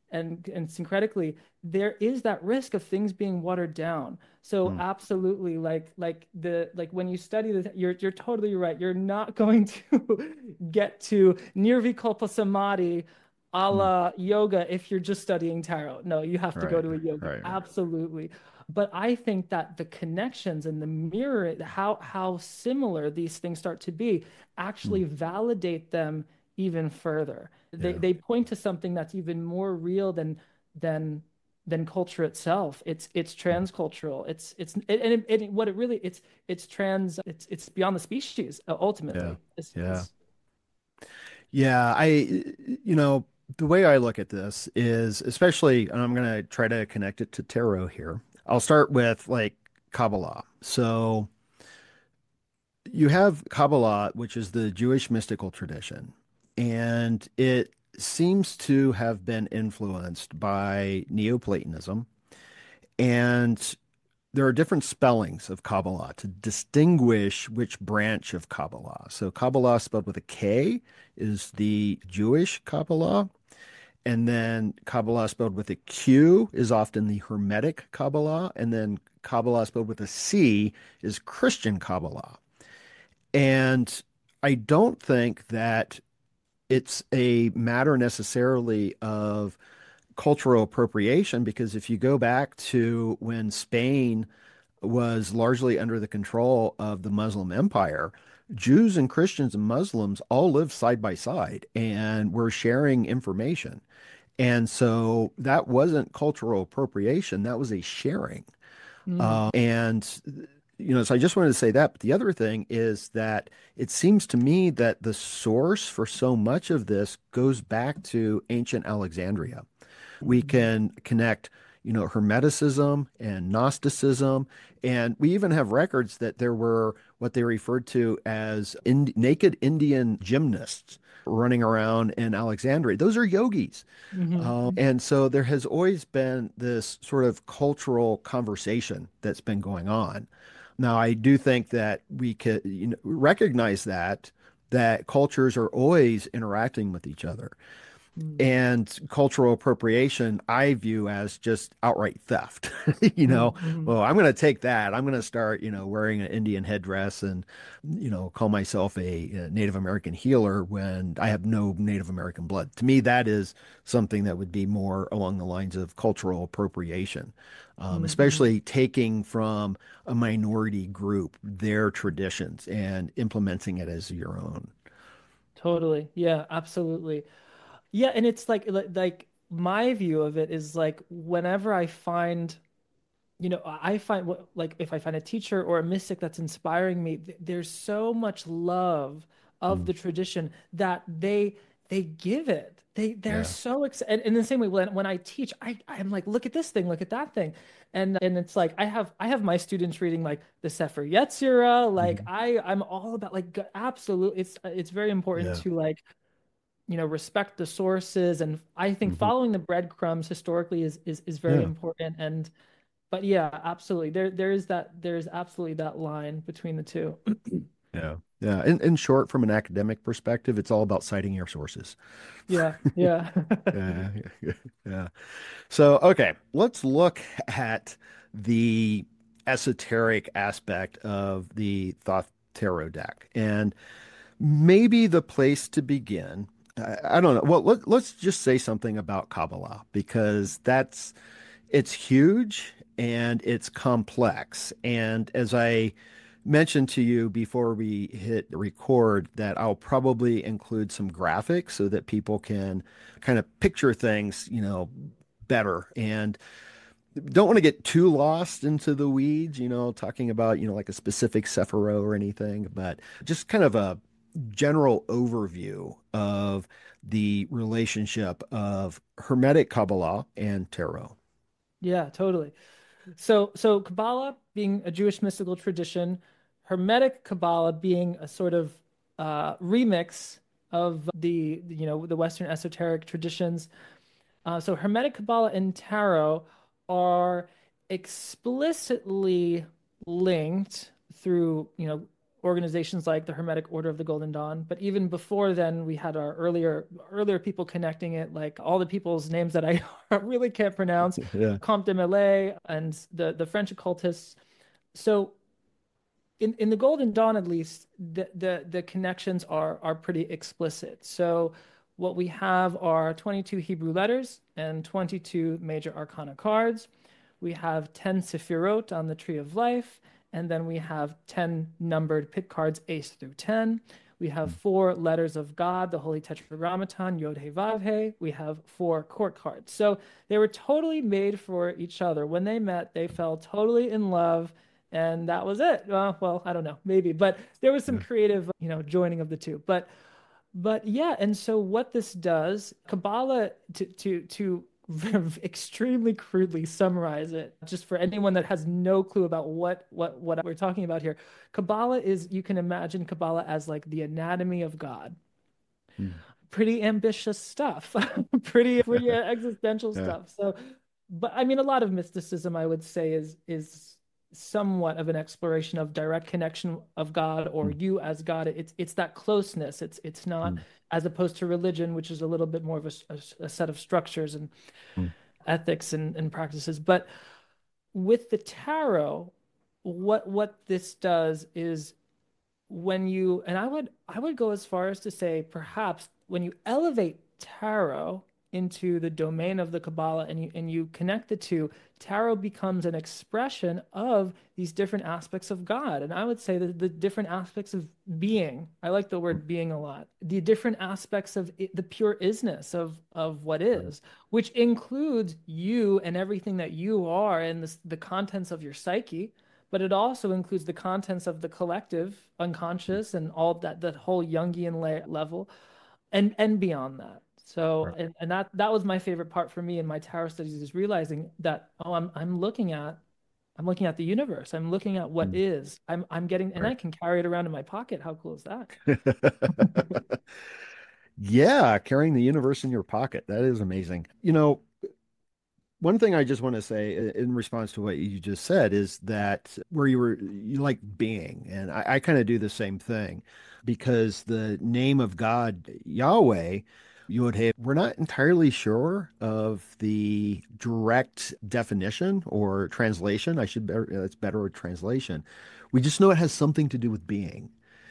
and and syncretically, there is that risk of things being watered down. So Mm, absolutely, like like the like when you study this, you're you're totally right. You're not going to get to nirvikalpa samadhi a mm. la yoga if you're just studying tarot. No, you have to go Right, to a yogi. right, right. Absolutely. But I think that the connections and the mirror, how how similar these things start to be, Mm, actually validate them even further. They yeah, they point to something that's even more real than than than culture itself. It's it's mm, transcultural. It's it's and it, it, what it really it's it's trans. It's it's beyond the species, uh, yeah, ultimately. Is yeah. is Yeah, I, you know, the way I look at this is, especially, and I'm going to try to connect it to tarot here. I'll start with like Kabbalah. So you have Kabbalah, which is the Jewish mystical tradition, and it seems to have been influenced by Neoplatonism. And there are different spellings of Kabbalah to distinguish which branch of Kabbalah. So Kabbalah spelled with a K is the Jewish Kabbalah. And then Kabbalah spelled with a Q is often the Hermetic Kabbalah. And then Kabbalah spelled with a C is Christian Kabbalah. And I don't think that it's a matter necessarily of cultural appropriation, because if you go back to when Spain was largely under the control of the Muslim Empire, Jews and Christians and Muslims all lived side by side and were sharing information. And so that wasn't cultural appropriation, that was a sharing. mm, Uh, and, you know, so I just wanted to say that. But the other thing is that it seems to me that the source for so much of this goes back to ancient Alexandria. We mhm, can connect, you know, Hermeticism and Gnosticism. And we even have records that there were what they referred to as in, naked Indian gymnasts running around in Alexandria. Those are yogis. mhm, Uh, and so there has always been this sort of cultural conversation that's been going on. Now, I do think that we could, you know, recognize that that cultures are always interacting with each other. mm, And cultural appropriation, I view as just outright theft. You mhm, know, mhm. well, I'm going to take that. I'm going to start, you know, wearing an Indian headdress and, you know, call myself a, a Native American healer when I have no Native American blood. To me, that is something that would be more along the lines of cultural appropriation, um, Mhm. especially taking from a minority group their traditions and implementing it as your own. Totally. Yeah, absolutely. Yeah, and it's like like like my view of it is like whenever I find, you know, I find what like if I find a teacher or a mystic that's inspiring me, th- there's so much love of Mm, the tradition that they they give it. They they're yeah. so excited. In the same way, when when I teach, I I'm like, look at this thing, look at that thing, and and it's like I have I have my students reading like the Sefer Yetzirah. Like Mhm. I I'm all about like g- absolute. It's it's very important Yeah. to like you know respect the sources, and I think Mhm. following the breadcrumbs historically is is is very Yeah. important. And but yeah, absolutely. There there is that there's absolutely that line between the two. Yeah. Yeah. In, in short, from an academic perspective, it's all about citing your sources. Yeah, yeah. Yeah. Yeah. Yeah. So, okay, let's look at the esoteric aspect of the Thoth Tarot deck. And maybe the place to begin, I, I don't know. Well, let, let's just say something about Kabbalah, because that's it's huge and it's complex. And as I mentioned to you before we hit record, that I'll probably include some graphics so that people can kind of picture things, you know, better. And don't want to get too lost into the weeds, you know, talking about, you know, like a specific Sephiroth or anything, but just kind of a general overview of the relationship of Hermetic Kabbalah and Tarot. Yeah, totally. So so Kabbalah being a Jewish mystical tradition, Hermetic Kabbalah being a sort of uh remix of the you know the Western esoteric traditions. Uh, so Hermetic Kabbalah and Tarot are explicitly linked through, you know, organizations like the Hermetic Order of the Golden Dawn. But even before then, we had our earlier earlier people connecting it, like all the people's names that I really can't pronounce, Yeah. Comte de Millet and the the French occultists. So in in the Golden Dawn, at least, the the the connections are are pretty explicit. So what we have are twenty-two Hebrew letters and twenty-two major arcana cards. We have ten Sephirot on the Tree of Life, and then we have ten numbered pit cards, ace through ten. We have four letters of God, the Holy Tetragrammaton, Yod He Vav He. We have four court cards. So they were totally made for each other. When they met, they fell totally in love, and that was it. Uh, well, I don't know, maybe, but there was some Yeah. creative, you know, joining of the two. But but yeah, and so what this does, Kabbalah, to to to extremely crudely summarize it, just for anyone that has no clue about what what what we're talking about here, Kabbalah is, you can imagine Kabbalah as like the anatomy of God. Mm. Pretty ambitious stuff, pretty pretty existential Yeah. stuff. So, but I mean, a lot of mysticism, I would say, is is somewhat of an exploration of direct connection of God, or Mm. you as God. It's it's that closeness. It's it's not, Mm. as opposed to religion, which is a little bit more of a, a, a set of structures and Mm. ethics and, and practices. But with the tarot, what what this does is, when you, and I would I would go as far as to say, perhaps when you elevate tarot into the domain of the Kabbalah, and you and you connect the two, tarot becomes an expression of these different aspects of God. And I would say that the different aspects of being, I like the word being a lot, the different aspects of it, the pure isness of of what Right. is, which includes you and everything that you are, and this, the contents of your psyche, but it also includes the contents of the collective unconscious and all that, that whole Jungian la level, and and beyond that. So, Right. and, and that that was my favorite part for me in my tarot studies, is realizing that, oh, I'm I'm looking at I'm looking at the universe. I'm looking at what Mm. is. I'm I'm getting, and I Right. can carry it around in my pocket. How cool is that? Yeah, carrying the universe in your pocket. That is amazing. You know, one thing I just want to say i- in response to what you just said is that where you were, you like being, and I, I kind of do the same thing, because the name of God, Yahweh, Yod He, we're not entirely sure of the direct definition or translation. I should better, it's better a translation. We just know it has something to do with being.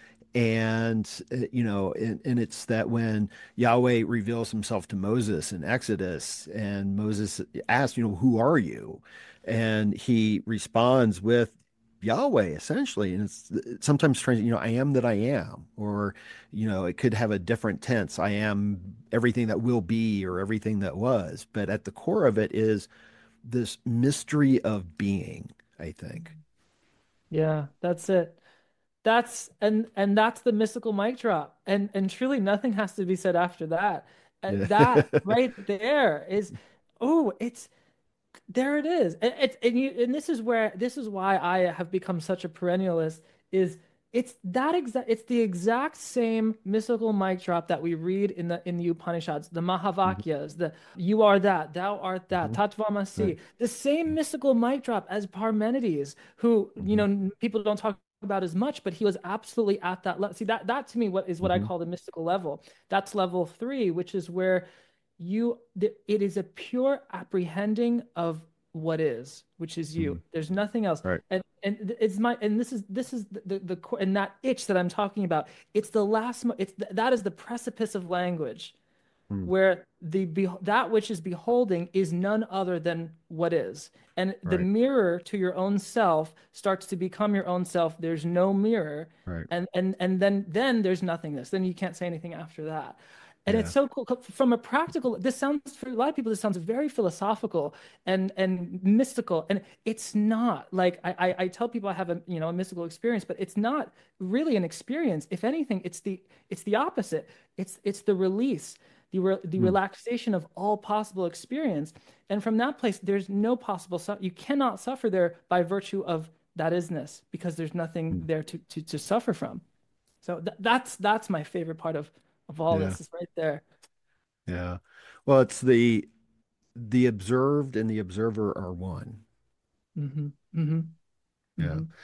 And, uh, you know, and, and it's that when Yahweh reveals himself to Moses in Exodus, and Moses asks, you know, who are you? And he responds with Yahweh, essentially. And it's sometimes strange, you know, I am that I am, or, you know, it could have a different tense. I am everything that will be, or everything that was. But at the core of it is this mystery of being, I think. Yeah, that's it. That's and and that's the mystical mic drop. And and truly nothing has to be said after that. Uh, Yeah. that right there is, oh, it's there it is. And it's and you and this is where this is why I have become such a perennialist, is it's that exact it's the exact same mystical mic drop that we read in the in the Upanishads, the Mhm. Mahavakyas, the you are that, thou art that, Mhm. Right. Tatvamasi, the same mystical mic drop as Parmenides, who, you Mhm. know, people don't talk about as much, but he was absolutely at that level. See, that that to me, what is what I Mhm. call the mystical level. That's level three, which is where you it is a pure apprehending of what is, which is you. Mhm. There's nothing else. Right. And and it's my and this is this is the the, the core, and that itch that I'm talking about. It's the last. It's that is the precipice of language, Mm. where the be, that which is beholding is none other than what is, and the Right. mirror to your own self starts to become your own self. There's no mirror, Right. and and and then then there's nothingness. Then you can't say anything after that. And it's Yeah. so cool from a practical. This sounds, for a lot of people, this sounds very philosophical and and mystical, and it's not. Like I I, I tell people I have a you know a mystical experience, but it's not really an experience. If anything, it's the it's the opposite. It's it's the release, the re the Mm. relaxation of all possible experience. And from that place, there's no possible su you cannot suffer there by virtue of that isness, because there's nothing Mm. there to to to suffer from. So th that's that's my favorite part of of all Yeah. this, is right there. Yeah. Well, it's the the observed and the observer are one. Hmm. Hmm. Yeah. Hmm.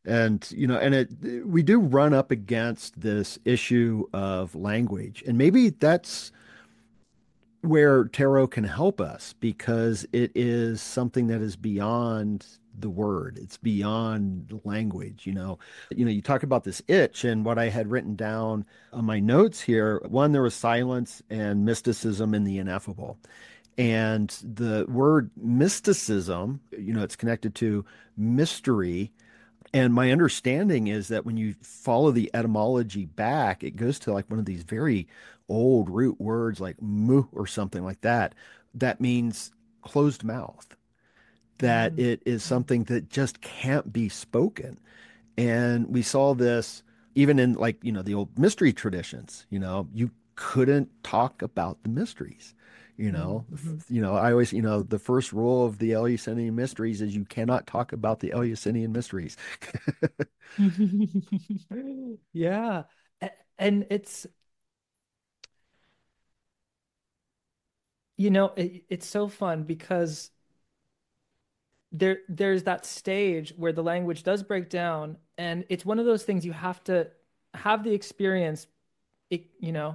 And, you know, and it, we do run up against this issue of language. And maybe that's where tarot can help us because it is something that is beyond the word. It's beyond language, you know. You know, you talk about this itch and what I had written down on my notes here. One, there was silence and mysticism in the ineffable. And the word mysticism, you know, it's connected to mystery. And my understanding is that when you follow the etymology back, it goes to like one of these very old root words like mu or something like that. That means closed mouth, that Mm. it is something that just can't be spoken. And we saw this even in like, you know, the old mystery traditions, you know, you couldn't talk about the mysteries. You know, Mm-hmm. you know, I always, you know, the first rule of the Eleusinian mysteries is you cannot talk about the Eleusinian mysteries. Yeah. A- And it's, you know, it, it's so fun because there there's that stage where the language does break down, and it's one of those things you have to have the experience, it, you know.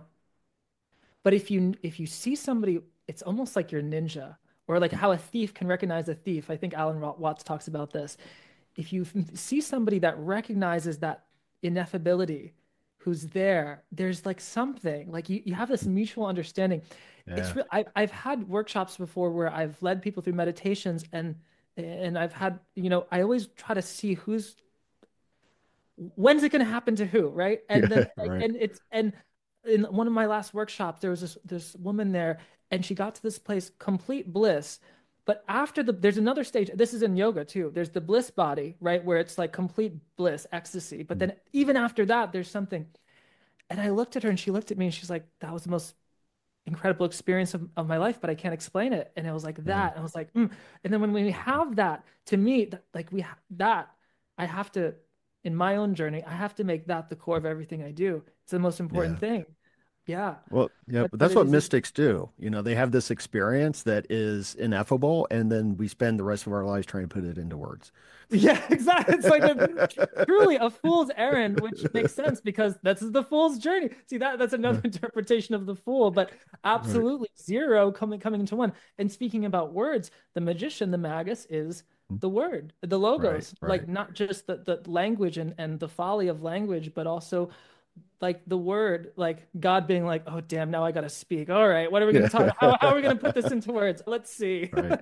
But if you if you see somebody, it's almost like you're ninja, or like how a thief can recognize a thief. I think Alan Watts talks about this. If you f- see somebody that recognizes that ineffability, who's there, there's like something like you, you have this mutual understanding. It's Yeah. real. I, I've had workshops before where I've led people through meditations, and and I've had, you know, I always try to see who's when's it going to happen to who, right? And Yeah. then Right. and it's and in one of my last workshops, there was this this woman there, and she got to this place complete bliss. But after the there's another stage. This is in yoga too. There's the bliss body, right, where it's like complete bliss, ecstasy. But then even after that, there's something. And I looked at her, and she looked at me, and she's like, "That was the most incredible experience of, of my life, but I can't explain it." And it was like Yeah. that. I was like, mm. And then when we have that, to me, that, like we ha that, I have to, in my own journey, I have to make that the core of everything I do. It's the most important Yeah. thing. Yeah. Well, yeah, But but but that's it what is, mystics do. You know, they have this experience that is ineffable, and then we spend the rest of our lives trying to put it into words. yeah, exactly. It's like a truly a fool's errand, which makes sense because that's the fool's journey. See, that that's another Yeah. interpretation of the fool, but Right. absolutely zero coming coming into one. And speaking about words, the magician, the magus, is the word, the Right. logos, like Right. not just the, the language and, and the folly of language, but also like the word, like God being like, oh damn, now I gotta speak. All right, what are we gonna Yeah. talk? How how are we gonna put this into words? Let's see. Right.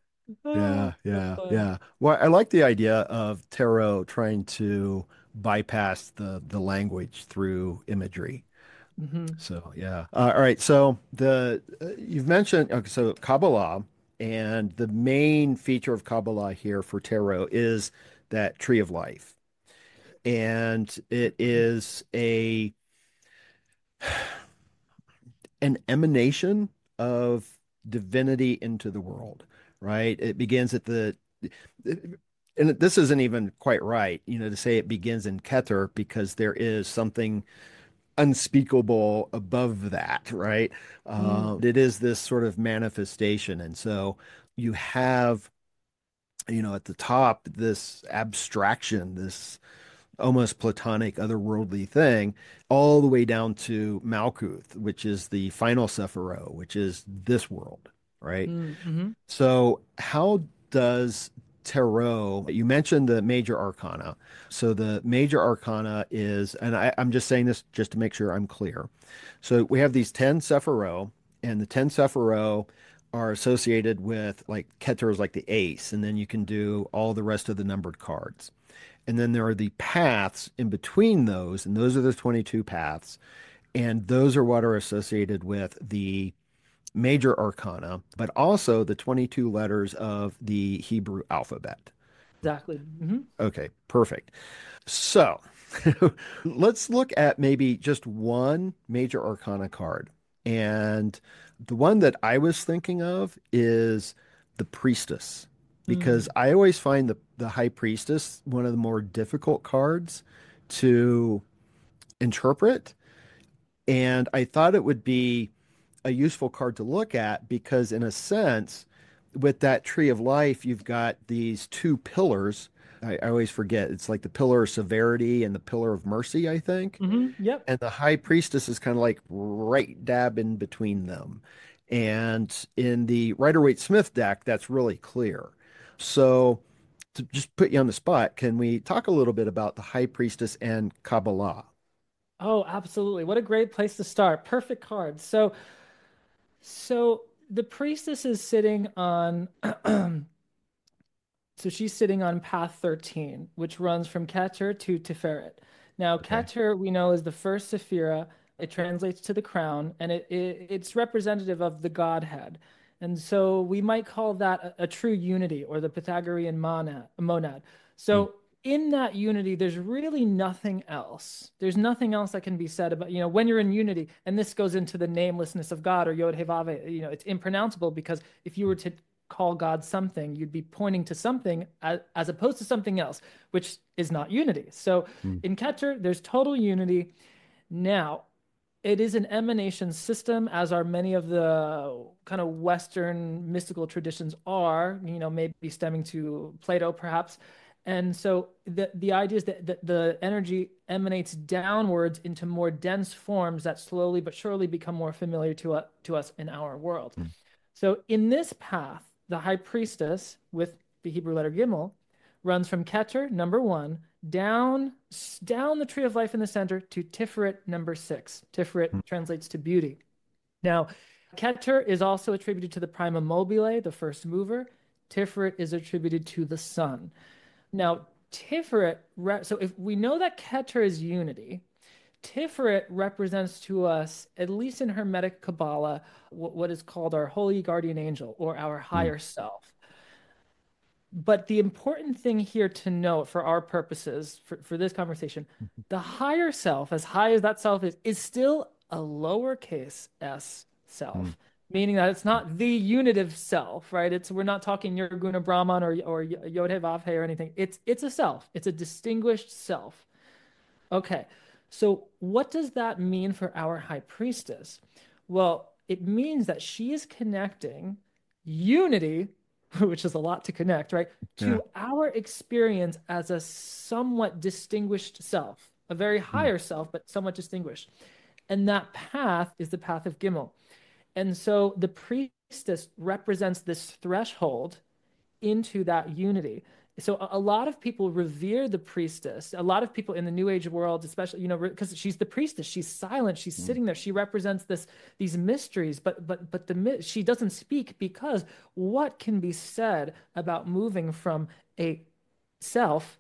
Oh, Yeah. so Yeah. fun. Yeah. Well, I like the idea of tarot trying to bypass the the language through imagery. Hmm. So yeah. Uh, all right. So the uh, you've mentioned okay, so Kabbalah, and the main feature of Kabbalah here for tarot is that tree of life, and it is a an emanation of divinity into the world, right? It begins at the and this isn't even quite right, you know, to say it begins in Keter because there is something unspeakable above that, right? Uh, Mm. it is this sort of manifestation. And so you have, you know, at the top, this abstraction, this almost platonic, otherworldly thing, all the way down to Malkuth, which is the final Sephiroth, which is this world, right? Mm-hmm. So, how does tarot, you mentioned the major arcana. So, the major arcana is, and I, I'm just saying this just to make sure I'm clear. So, we have these ten Sephiroth, and the ten Sephiroth are associated with like Keter is like the ace, and then you can do all the rest of the numbered cards. And then there are the paths in between those, and those are the twenty-two paths. And those are what are associated with the major arcana, but also the twenty-two letters of the Hebrew alphabet. Exactly. Hmm. Okay, perfect. So let's look at maybe just one major arcana card. And the one that I was thinking of is the priestess, because Mm. I always find the, the high priestess one of the more difficult cards to interpret. And I thought it would be a useful card to look at because, in a sense, with that tree of life, you've got these two pillars I, I always forget. It's like the pillar of severity and the pillar of mercy, I think. Hmm. Yep. And the high priestess is kind of like right dab in between them. And in the Rider-Waite-Smith deck, that's really clear. So to just put you on the spot, can we talk a little bit about the high priestess and Kabbalah? Oh, absolutely. What a great place to start. Perfect card. So, so the priestess is sitting on, so she's sitting on path thirteen, which runs from Keter to Tiferet. Now, Okay. Keter, we know, is the first Sephira. It translates to the crown, and it, it it's representative of the Godhead. And so we might call that a, a true unity or the Pythagorean monad. monad. Mm, So in that unity, there's really nothing else. There's nothing else that can be said about, you know, when you're in unity, and this goes into the namelessness of God or Yod He Vav He, you know, it's impronounceable because if you were to call God something, you'd be pointing to something as, as opposed to something else, which is not unity. So mm, in Keter, there's total unity. Now, it is an emanation system, as are many of the kind of Western mystical traditions are, you know, maybe stemming to Plato, perhaps. And so the, the idea is that, that the energy emanates downwards into more dense forms that slowly but surely become more familiar to, uh, to us in our world. mm, So in this path, the high priestess with the Hebrew letter Gimel runs from Keter, number one, down, down the tree of life in the center to Tiferet, number six. Tiferet mm, translates to beauty. Now, Keter is also attributed to the prima mobile, the first mover. Tiferet is attributed to the sun. Now, Tiferet, so if we know that Keter is unity, Tiferet represents to us, at least in Hermetic Kabbalah, what, what is called our holy guardian angel or our mm, higher self. But the important thing here to note for our purposes, for, for this conversation, the higher self, as high as that self is, is still a lowercase s mm, self, meaning that it's not the unitive self, right? It's we're not talking Nirguna Brahman or or Yod He Vav He or anything. It's it's a self. It's a distinguished self. Okay, so what does that mean for our high priestess? Well, it means that she is connecting unity, which is a lot to connect, right, yeah. to our experience as a somewhat distinguished self, a very Mm, higher self, but somewhat distinguished. And that path is the path of Gimel. And so the priestess represents this threshold into that unity. So a, a lot of people revere the priestess. A lot of people in the New Age world, especially, you know, because she's the priestess, she's silent, she's mm, sitting there, she represents this these mysteries, but but but the she doesn't speak because what can be said about moving from a self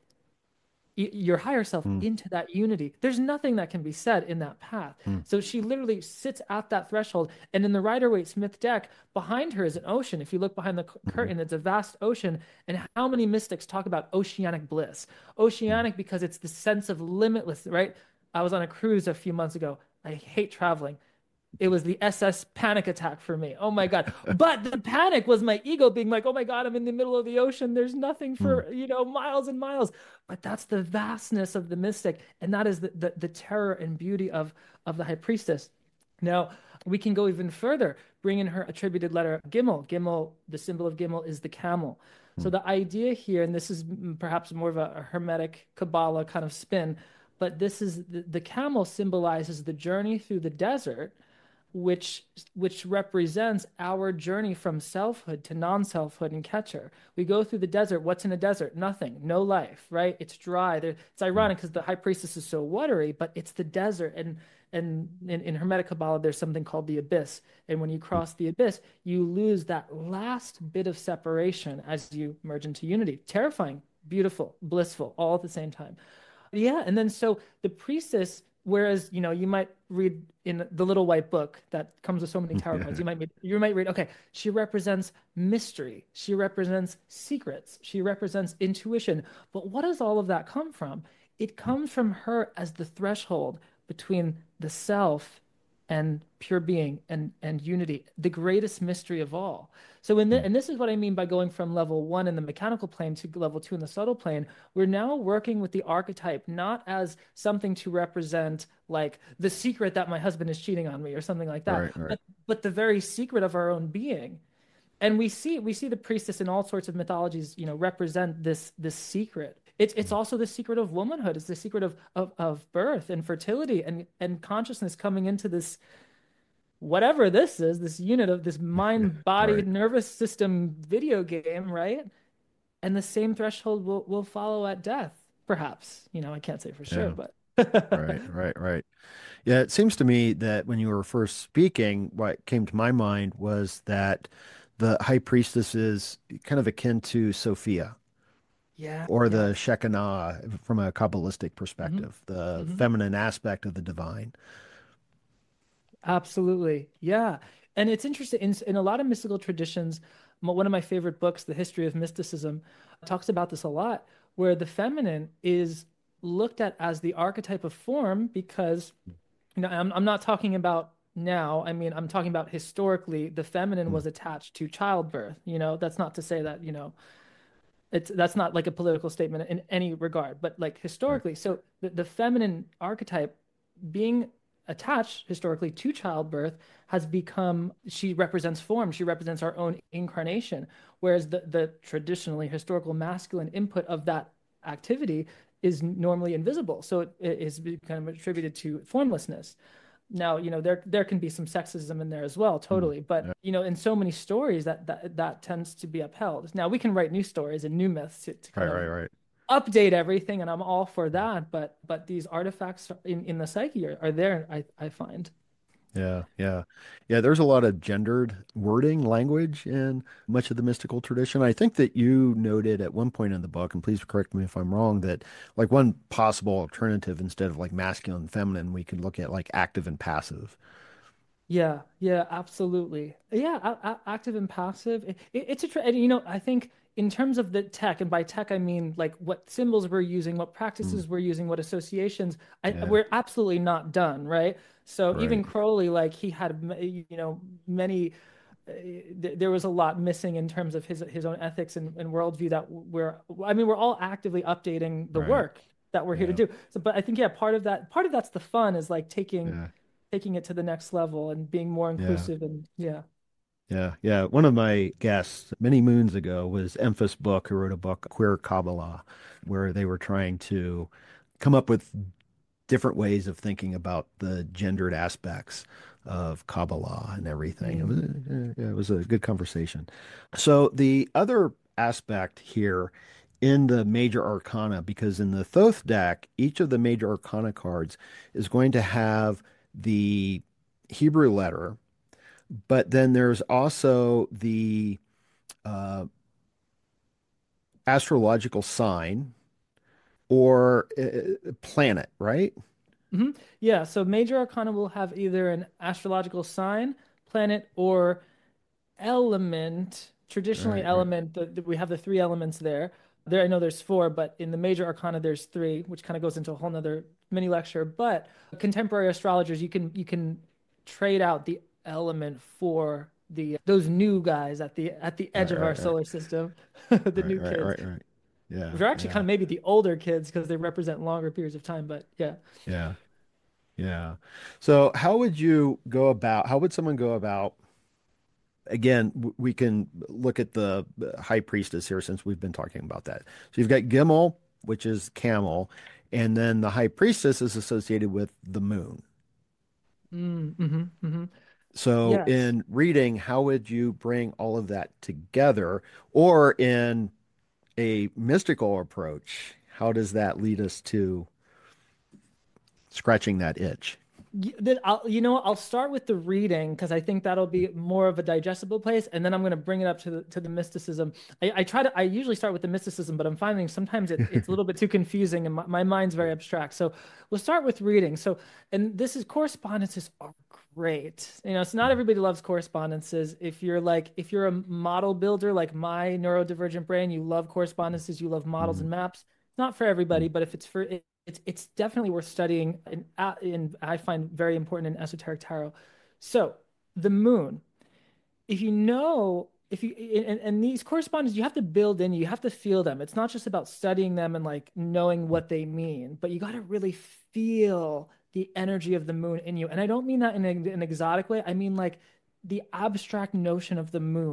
your higher self mm, into that unity. There's nothing that can be said in that path. mm, So she literally sits at that threshold. And in the Rider-Waite-Smith deck, behind her is an ocean. If you look behind the mhm, curtain, it's a vast ocean. And how many mystics talk about oceanic bliss? mm, Oceanic because it's the sense of limitless, right? I was on a cruise a few months ago. I hate traveling. It was the S S panic attack for me. Oh my God. But the panic was my ego being like, oh my God, I'm in the middle of the ocean. There's nothing mm, for, you know, miles and miles. But that's the vastness of the mystic. And that is the, the, the terror and beauty of, of the high priestess. Now, we can go even further, bring in her attributed letter Gimel. Gimel, the symbol of Gimel is the camel. So mm, the idea here, and this is perhaps more of a, a Hermetic Kabbalah kind of spin, but this is the, the camel symbolizes the journey through the desert which which represents our journey from selfhood to non-selfhood in Keter. We go through the desert. What's in a desert? Nothing. No life, right? It's dry. There, it's mm, ironic because the high priestess is so watery, but it's the desert. And and in, in Hermetic Kabbalah, there's something called the abyss. And when you mm, cross the abyss, you lose that last bit of separation as you merge into unity. Terrifying, beautiful, blissful, all at the same time. Yeah, and then so the priestess, whereas you know you might read in the little white book that comes with so many tarot cards, yeah. you might read, you might read, okay, she represents mystery, she represents secrets, she represents intuition. But what does all of that come from? It comes from her as the threshold between the self and pure being and and unity, the greatest mystery of all. So in the, Mm, and this is what I mean by going from level one in the mechanical plane to level two in the subtle plane. We're now working with the archetype not as something to represent like the secret that my husband is cheating on me or something like that, right, right. but but the very secret of our own being. And we see we see the priestess in all sorts of mythologies, you know, represent this this secret. It's it's also the secret of womanhood. It's the secret of of of birth and fertility and and consciousness coming into this whatever this is, this unit of this mind, body, Right. nervous system video game, right? And the same threshold will will follow at death, perhaps. You know, I can't say for sure, Yeah. but Right. Right. Right. Yeah. It seems to me that when you were first speaking, what came to my mind was that the high priestess is kind of akin to Sophia yeah, or the yes. Shekinah from a Kabbalistic Hmm. perspective, the Hmm. feminine aspect of the divine. Absolutely. Yeah. And it's interesting in, in a lot of mystical traditions, m- one of my favorite books, The History of Mysticism, talks about this a lot, where the feminine is looked at as the archetype of form because, you know, I'm, I'm not talking about now. I mean, I'm talking about historically, the feminine Mm. was attached to childbirth. You know, that's not to say that, you know, it's that's not like a political statement in any regard, but like Right. historically. So the, the feminine archetype being attached historically to childbirth has become she represents form, she represents our own incarnation, whereas the the traditionally historical masculine input of that activity is normally invisible, so it, it is kind of attributed to formlessness. Now, you know, there there can be some sexism in there as well, Mm. totally. But, Yeah. you know, in so many stories that that that tends to be upheld. Now we can write new stories and new myths to, to Right. kind of Right. Right. update everything, and I'm all for that. But but these artifacts in, in the psyche are, are there, I, I find. Yeah, yeah. Yeah, there's a lot of gendered wording, language in much of the mystical tradition. I think that you noted at one point in the book, and please correct me if I'm wrong, that like one possible alternative instead of like masculine and feminine, we could look at like active and passive. Yeah, yeah, absolutely. Yeah, a a active and passive. It, it- it's a tra and, you know, I think in terms of the tech, and by tech I mean like what symbols we're using, what Mm. practices we're using, what associations. I, Yeah, we're absolutely not done, right? So even right, Crowley, like he had, m- you know, many. Uh, th there was a lot missing in terms of his his own ethics and, and worldview that we're. I mean, we're all actively updating the right. work that we're here to Yeah, do. So, but I think yeah, part of that, part of that's the fun is like taking yeah, taking it to the next level and being more yeah. inclusive and yeah. Yeah, yeah. One of my guests many moons ago was Emphas Book, who wrote a book, Queer Kabbalah, where they were trying to come up with different ways of thinking about the gendered aspects of Kabbalah and everything. It was, Mm. uh, yeah, it was a good conversation. So the other aspect here in the major arcana, because in the Thoth deck, each of the major arcana cards is going to have the Hebrew letter, but then there's also the uh, astrological sign or uh, planet, right? Hmm. Yeah, so major arcana will have either an astrological sign, planet, or element. Traditionally, Right, right. element, the, the- we have the three elements there. There, I know there's four, but in the major arcana, there's three, which kind of goes into a whole nother mini lecture. But contemporary astrologers, you can you can trade out the element for the those new guys at the at the edge Right, of our right, right. solar system, the Right, new right, kids. right, right. Yeah, Which are actually kind yeah, of maybe the older kids because they represent longer periods of time. But yeah. yeah, yeah. So how would you go about, how would someone go about, again, w- we can look at the the high priestess here since we've been talking about that. So you've got Gimel, which is camel, and then the high priestess is associated with the moon. Mm, hmm, hmm. So Yes. in reading, how would you bring all of that together? Or in a mystical approach, how does that lead us to scratching that itch? Y- Then I'll, you know, what, I'll start with the reading because I think that'll be more of a digestible place, and then I'm going to bring it up to the to the mysticism. I, I try to, I usually start with the mysticism, but I'm finding sometimes it, it's a little bit too confusing, and my, my mind's very abstract. So we'll start with reading. So, and this is correspondences are great. You know, so not everybody loves correspondences. If you're like, if you're a model builder like my neurodivergent brain, you love correspondences, you love models Mhm. and maps. It's not for everybody, but if it's for it's it's definitely worth studying in, in I find very important in esoteric tarot. So the moon, if you know if you and, and these correspondence you have to build in, you have to feel them. It's not just about studying them and like knowing what they mean, but you got to really feel the energy of the moon in you. And I don't mean that in a- an exotic way. I mean like the abstract notion of the moon.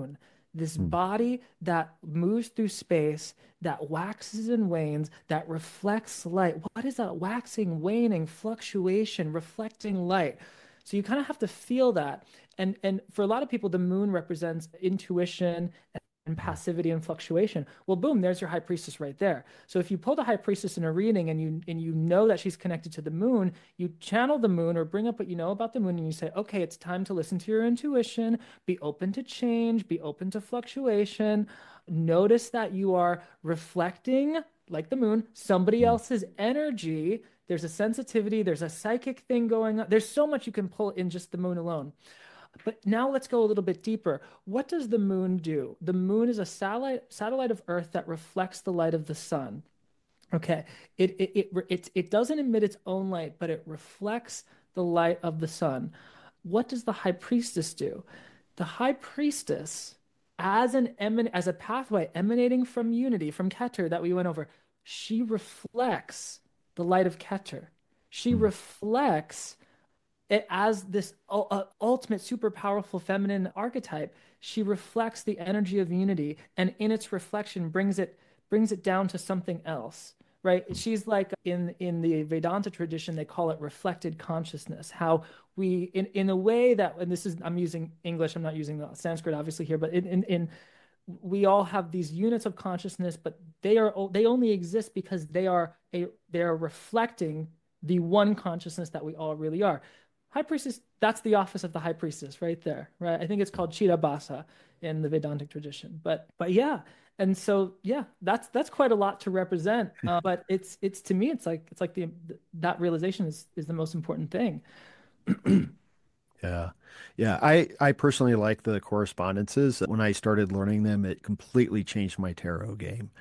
this Mm. body that moves through space, that waxes and wanes, that reflects light. What is that waxing, waning, fluctuation, reflecting light? So you kind of have to feel that. And and for a lot of people, the moon represents intuition and passivity and fluctuation. Well, boom, there's your high priestess right there. So if you pull the high priestess in a reading and you and you know that she's connected to the moon, you channel the moon or bring up what you know about the moon and you say, okay, it's time to listen to your intuition, be open to change, be open to fluctuation. Notice that you are reflecting, like the moon, somebody Mm. else's energy. There's a sensitivity, there's a psychic thing going on. There's so much you can pull in just the moon alone. But now let's go a little bit deeper. What does the moon do? The moon is a satellite satellite of Earth that reflects the light of the sun. Okay. It it it it, it doesn't emit its own light, but it reflects the light of the sun. What does the high priestess do? The high priestess, as an eman as a pathway emanating from unity, from Keter that we went over, she reflects the light of Keter. She Mm. reflects it as this uh, ultimate super powerful feminine archetype. She reflects the energy of unity, and in its reflection brings it brings it down to something else, right? She's like in in the Vedanta tradition, they call it reflected consciousness. How we in in a way that, and this is, I'm using English, I'm not using the Sanskrit obviously here, but in in, in we all have these units of consciousness, but they are they only exist because they are a they are reflecting the one consciousness that we all really are. High priestess, that's the office of the high priestess right there, right? I think it's called Chidabhasa in the Vedantic tradition. But but yeah, and so yeah, that's that's quite a lot to represent. Uh, but it's it's to me, it's like it's like the that realization is is the most important thing. Yeah. Yeah. I, I personally like the correspondences. When I started learning them, it completely changed my tarot game.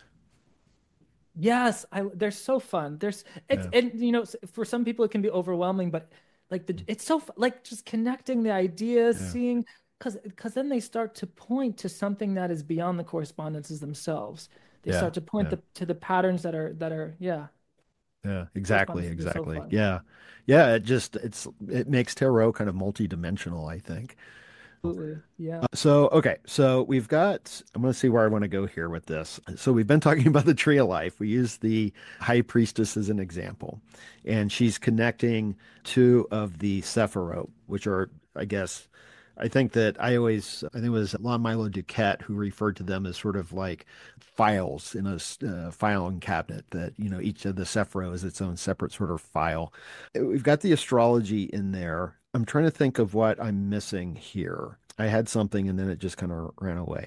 Yes, I they're so fun. There's it's Yeah. and you know s- for some people it can be overwhelming, but like the it's so fu- like just connecting the ideas, Yeah. seeing because because then they start to point to something that is beyond the correspondences themselves. They Yeah. start to point Yeah. the, to the patterns that are that are yeah, Yeah. Exactly. correspondences are so Exactly. fun. Yeah. Yeah. It just, it's, it makes tarot kind of multi-dimensional, I think. Absolutely. Yeah. Uh, So, okay. So we've got, I'm going to see where I want to go here with this. So we've been talking about the tree of life. We use the high priestess as an example, and she's connecting two of the Sephiroth, which are, I guess, I think that I always, I think it was Lon Milo Duquette who referred to them as sort of like files in a s- uh, filing cabinet that, you know, each of the Sephiroth is its own separate sort of file. We've got the astrology in there. I'm trying to think of what I'm missing here. I had something and then it just kind of ran away.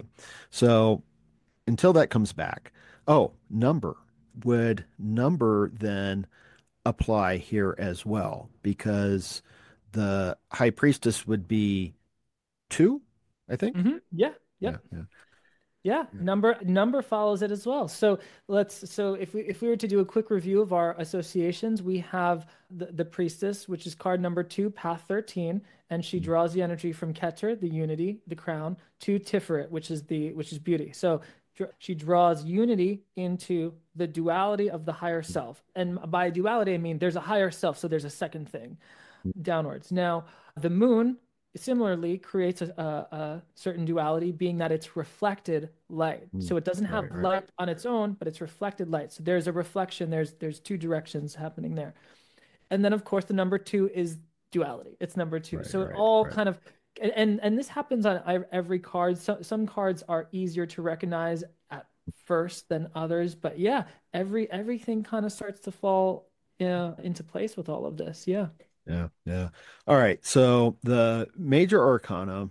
So until that comes back, oh, number. Would number then apply here as well? Because the high priestess would be two, I think. Hmm. Yeah. Yeah, Yep. yeah. Yeah, number number follows it as well. So let's so if we if we were to do a quick review of our associations, we have the, the priestess, which is card number two, path thirteen, and she Mm, draws the energy from Keter, the unity, the crown, to Tiferet, which is the which is beauty. So dr- she draws unity into the duality of the higher self. And by duality, I mean there's a higher self, so there's a second thing downwards. Now, the moon similarly creates a, a, a certain duality, being that it's reflected light. mm. So it doesn't Right, have right, light on its own, but it's reflected light. So there's a reflection. There's there's two directions happening there. And then of course the number two is duality. It's number two. right, So it right, all right. kind of and and this happens on every card. So, some cards are easier to recognize at first than others, but yeah, every everything kind of starts to fall uh, into place with all of this. Yeah. Yeah, yeah. All right. So the major arcana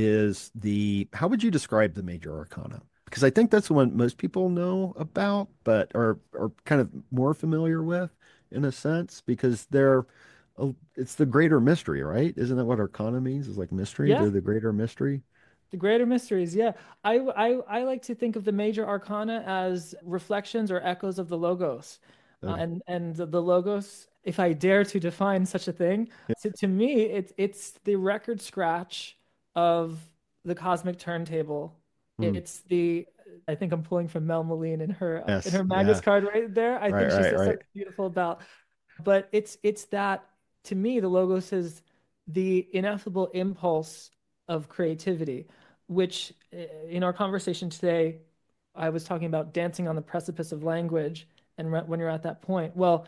is the, how would you describe the major arcana? Because I think that's the one most people know about, but are are kind of more familiar with in a sense, because they're, oh, it's the greater mystery, right? Isn't that what arcana means? It's like mystery. Yeah. They're the greater mystery. The greater mysteries, yeah. I, I I like to think of the major arcana as reflections or echoes of the logos. Uh, Okay. and and the, the logos, if I dare to define such a thing, to, to me, it's it's the record scratch of the cosmic turntable. Hmm. It's the I think I'm pulling from Mel Meline in her uh, in Yes. her Magus Yeah. card right there. I Right. think she Right. says Right. something beautiful about but it's it's that to me the logos is the ineffable impulse of creativity. which uh, in our conversation today, I was talking about dancing on the precipice of language. And re- when you're at that point, well,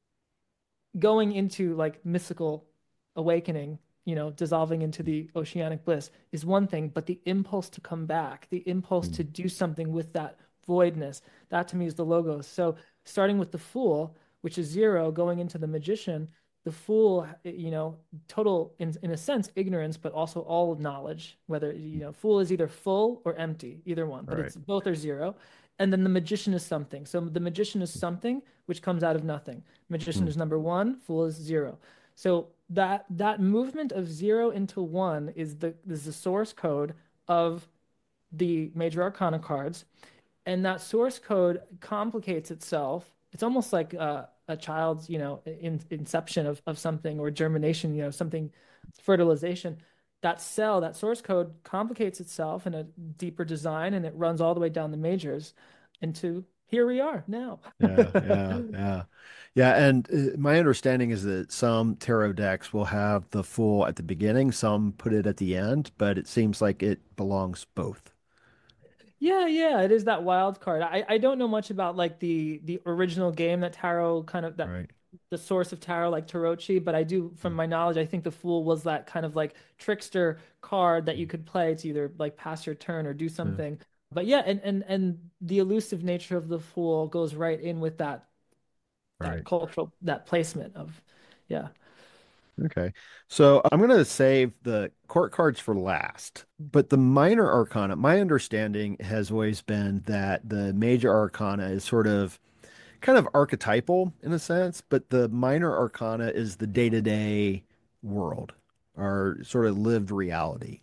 going into like mystical awakening, you know, dissolving into the oceanic bliss is one thing, but the impulse to come back, the impulse to Mm. do something with that voidness, that to me is the logos. So starting with the fool, which is zero, going into the magician, the fool, you know, total in in a sense ignorance, but also all knowledge. Whether you know, fool is either full or empty, either one, but Right. it's both are zero. And then the magician is something. So the magician is something which comes out of nothing. Magician Mm. is number one, fool is zero. So that that movement of zero into one is the is the source code of the major arcana cards, and that source code complicates itself. It's almost like uh, a child's, you know, in, inception of, of something or germination, you know, something, fertilization. That cell, that source code complicates itself in a deeper design, and it runs all the way down the majors into here we are now. Yeah, yeah, yeah. Yeah, and uh, my understanding is that some tarot decks will have the fool at the beginning, some put it at the end, but it seems like it belongs both. Yeah, yeah, it is that wild card. I, I don't know much about like the the original game that Tarot kind of that Right. the source of Tarot like Tarochi, but I do from Mm. my knowledge, I think the Fool was that kind of like trickster card that you could play to either like pass your turn or do Yeah. something. But yeah, and and and the elusive nature of the Fool goes right in with that that Right. cultural that placement of yeah. Okay. So I'm going to save the court cards for last. But the minor arcana, my understanding has always been that the major arcana is sort of kind of archetypal in a sense, but the minor arcana is the day-to-day world, our sort of lived reality.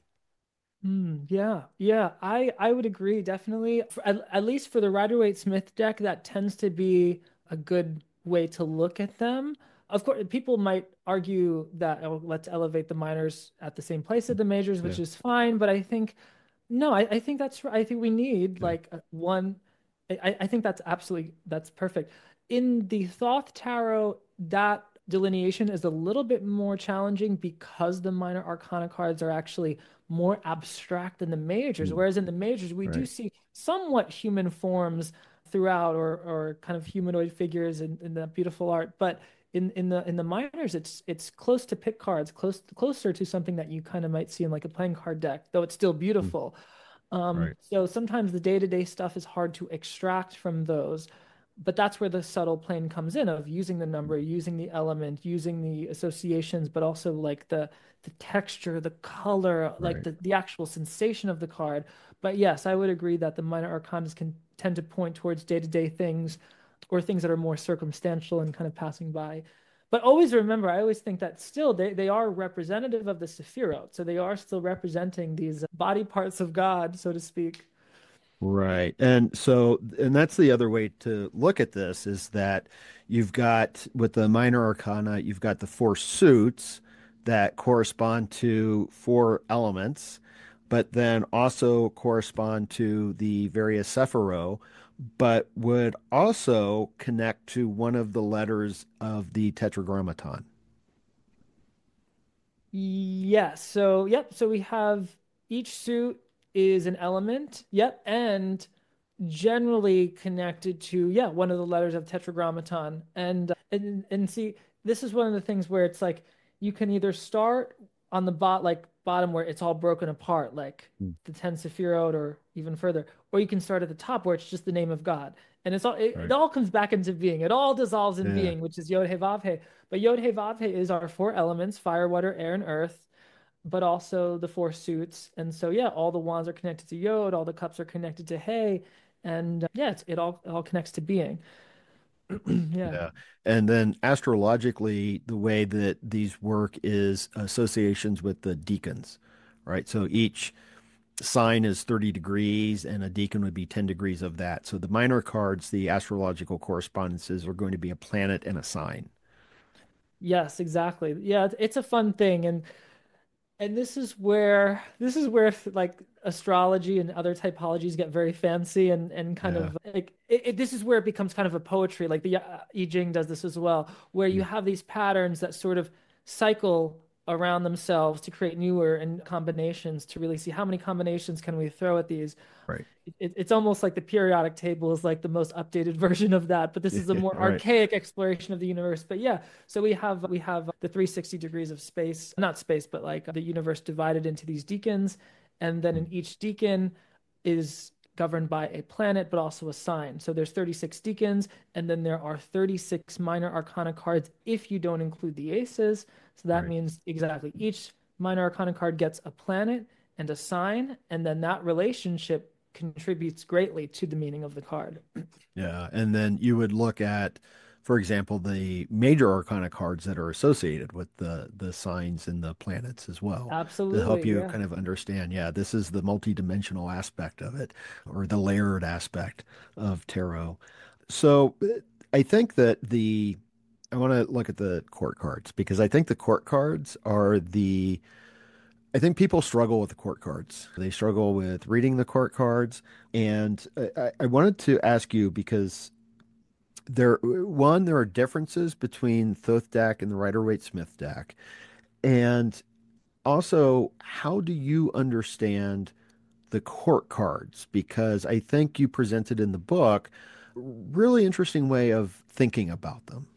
Hmm, yeah, yeah, I I would agree definitely. For, at, at least for the Rider-Waite-Smith deck, that tends to be a good way to look at them. Of course, people might argue that oh, let's elevate the minors at the same place as the majors, which Yeah. is fine. But I think no, I, I think that's I think we need Okay. like a- one. I, I think that's absolutely that's perfect. In the Thoth Tarot, that delineation is a little bit more challenging because the minor arcana cards are actually more abstract than the majors. Mm. Whereas in the majors, we do Right. see somewhat human forms throughout, or or kind of humanoid figures in, in the beautiful art. But in in the in the minors, it's it's close to pick cards, close closer to something that you kind of might see in like a playing card deck, though it's still Mm. beautiful. Um, Right. so sometimes the day-to-day stuff is hard to extract from those, but that's where the subtle plane comes in of using the number, using the element, using the associations, but also like the the texture, the color, like Right. the, the actual sensation of the card. But yes, I would agree that the minor arcanas can tend to point towards day-to-day things or things that are more circumstantial and kind of passing by. But always remember, I always think that still they, they are representative of the Sephirot. So they are still representing these body parts of God, so to speak. Right. And so, and that's the other way to look at this is that you've got with the minor arcana, you've got the four suits that correspond to four elements, but then also correspond to the various Sephiroth, but would also connect to one of the letters of the Tetragrammaton. Yes. So, yep. So we have each suit is an element. Yep. And generally connected to, yeah, one of the letters of Tetragrammaton. And uh, and and see, this is one of the things where it's like you can either start on the bot like bottom where it's all broken apart, like Mm. the ten Sephirot or even further, or you can start at the top where it's just the name of God. And it's all it, it Right. all comes back into being. It all dissolves in Yeah. being, which is Yod He Vav He. But Yod He Vav He is our four elements: fire, water, air, and earth, but also the four suits. And so, yeah, all the wands are connected to Yod, all the cups are connected to He, and uh, yeah, it's, it all it all connects to being. Yeah. Yeah. And then astrologically, the way that these work is associations with the deacons, right? So each sign is thirty degrees and a deacon would be ten degrees of that. So the minor cards, the astrological correspondences are going to be a planet and a sign. Yes, exactly. Yeah, it's, it's a fun thing, and and this is where this is where like astrology and other typologies get very fancy and and kind Yeah. of like it, it, this is where it becomes kind of a poetry. Like the uh, I Ching does this as well, where you Mm. have these patterns that sort of cycle around themselves to create newer and combinations to really see how many combinations can we throw at these. Right. It, it's almost like the periodic table is like the most updated version of that, but this is a more Right. archaic exploration of the universe. But yeah, so we have we have the three hundred sixty degrees of space, not space, but like the universe divided into these deacons, and then in each deacon is governed by a planet, but also a sign. So there's thirty-six deacons, and then there are thirty-six minor arcana cards if you don't include the aces. So that Right. means exactly each minor arcana card gets a planet and a sign, and then that relationship contributes greatly to the meaning of the card. Yeah. And then you would look at, for example, the major arcana cards that are associated with the the signs and the planets as well to help Absolutely, you yeah. kind of understand, yeah, this is the multidimensional aspect of it or the layered aspect of tarot. So uh, I think that the I want to look at the court cards because I think the court cards are the I think people struggle with the court cards. They struggle with reading the court cards. And I, I wanted to ask you because there, one, there are differences between Thoth deck and the Rider-Waite-Smith deck. And also, how do you understand the court cards? Because I think you presented in the book really interesting way of thinking about them.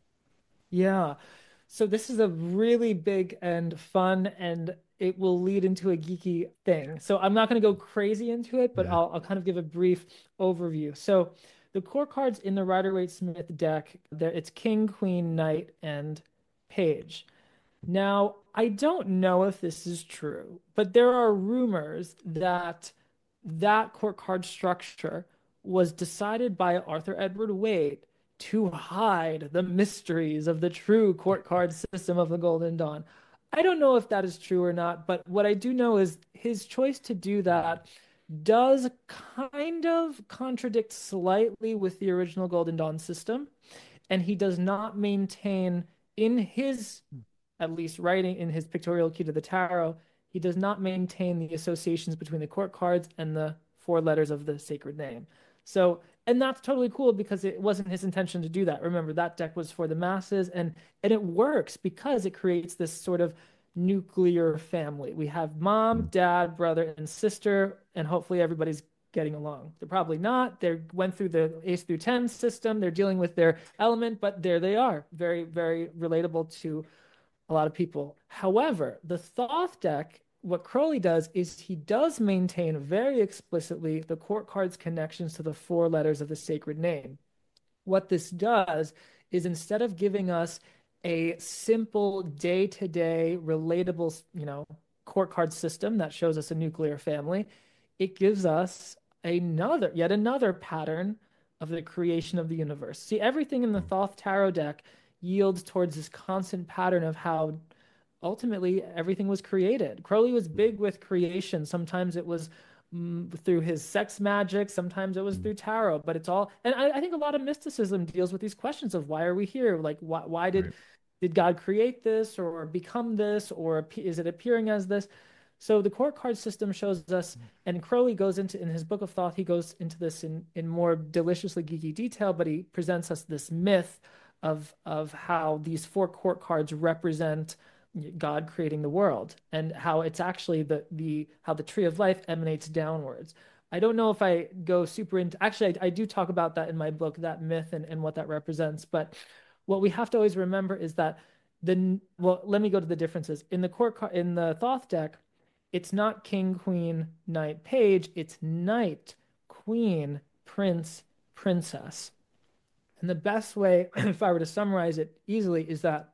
Yeah. So this is a really big and fun, and it will lead into a geeky thing. So I'm not going to go crazy into it, but Yeah. I'll, I'll kind of give a brief overview. So the core cards in the Rider-Waite-Smith deck, there it's King, Queen, Knight, and Page. Now, I don't know if this is true, but there are rumors that that court card structure was decided by Arthur Edward Waite to hide the mysteries of the true court card system of the Golden Dawn. I don't know if that is true or not, but what I do know is his choice to do that does kind of contradict slightly with the original Golden Dawn system, and he does not maintain in his at least writing in his pictorial key to the tarot, he does not maintain the associations between the court cards and the four letters of the sacred name. So, and that's totally cool because it wasn't his intention to do that. Remember, that deck was for the masses, and and it works because it creates this sort of nuclear family. We have mom, dad, brother, and sister, and hopefully everybody's getting along. They're probably not. They went through the ace through ten system. They're dealing with their element, but there they are. Very, very relatable to a lot of people. However, the Thoth deck, what Crowley does is he does maintain very explicitly the court cards connections to the four letters of the sacred name. What this does is instead of giving us a simple day-to-day relatable, you know, court card system that shows us a nuclear family, it gives us another, yet another pattern of the creation of the universe. See, everything in the Thoth Tarot deck yields towards this constant pattern of how ultimately everything was created. Crowley was big with creation. Sometimes it was mm, through his sex magic, sometimes it was through tarot, but it's all, and I, I think a lot of mysticism deals with these questions of why are we here? Like, why, why did, Right. did God create this or become this, or is it appearing as this? So the court card system shows us, and Crowley goes into, in his Book of Thoth, he goes into this in, in more deliciously geeky detail, but he presents us this myth of of how these four court cards represent God creating the world and how it's actually the the how the tree of life emanates downwards. I don't know if I go super into actually I, I do talk about that in my book, that myth and, and what that represents. But what we have to always remember is that the well, let me go to the differences. In the court card in the Thoth deck, it's not king, queen, knight, page, it's knight, queen, prince, princess. And the best way, if I were to summarize it easily, is that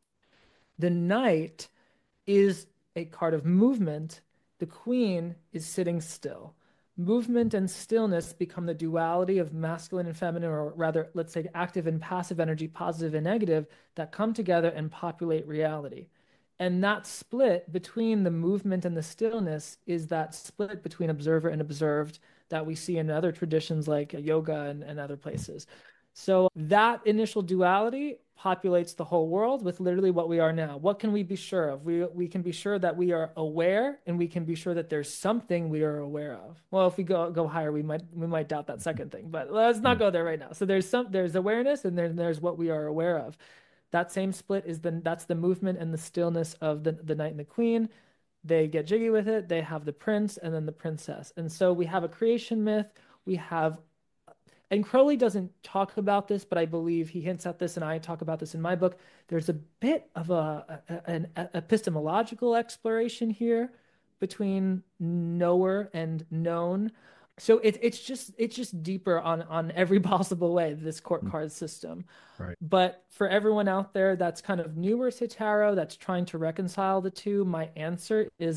the knight is a card of movement. The queen is sitting still. Movement and stillness become the duality of masculine and feminine, or rather, let's say active and passive energy, positive and negative, that come together and populate reality. And that split between the movement and the stillness is that split between observer and observed that we see in other traditions like yoga and, and other places. So that initial duality populates the whole world with literally what we are now. What can we be sure of? We we can be sure that we are aware, and we can be sure that there's something we are aware of. Well, if we go go higher, we might we might doubt that second thing, but let's not go there right now. So there's some there's awareness, and then there's what we are aware of. That same split is the that's the movement and the stillness of the the knight and the queen. They get jiggy with it. They have the prince and then the princess. And so we have a creation myth. We have, and Crowley doesn't talk about this, but I believe he hints at this, and I talk about this in my book. There's a bit of a, a an epistemological exploration here between knower and known. So it's it's just it's just deeper on on every possible way, this court card system. Right. But for everyone out there that's kind of newer to tarot, that's trying to reconcile the two, my answer is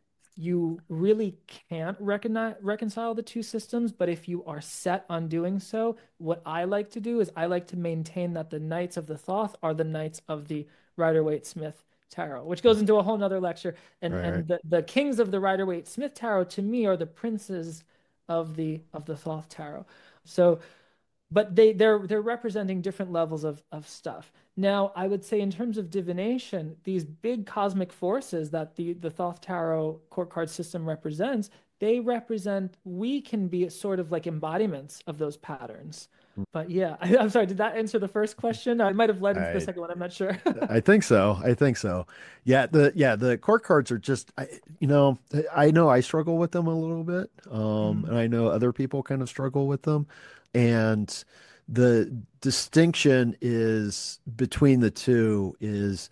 you really can't recognize, reconcile the two systems. But if you are set on doing so, what I like to do is I like to maintain that the Knights of the Thoth are the Knights of the Rider-Waite-Smith Tarot, which goes into a whole nother lecture. And Right. and the, the kings of the Rider-Waite-Smith Tarot to me are the princes of the of the Thoth Tarot. So, but they they're they're representing different levels of of stuff. Now, I would say in terms of divination, these big cosmic forces that the the Thoth Tarot court card system represents, they represent, we can be sort of like embodiments of those patterns. But yeah, I, I'm sorry, did that answer the first question? I might have led into the I second one. I'm not sure. I think so. I think so. Yeah, the yeah, the court cards are just I, you know, I know I struggle with them a little bit. Um, Mm. and I know other people kind of struggle with them. And the distinction is between the two is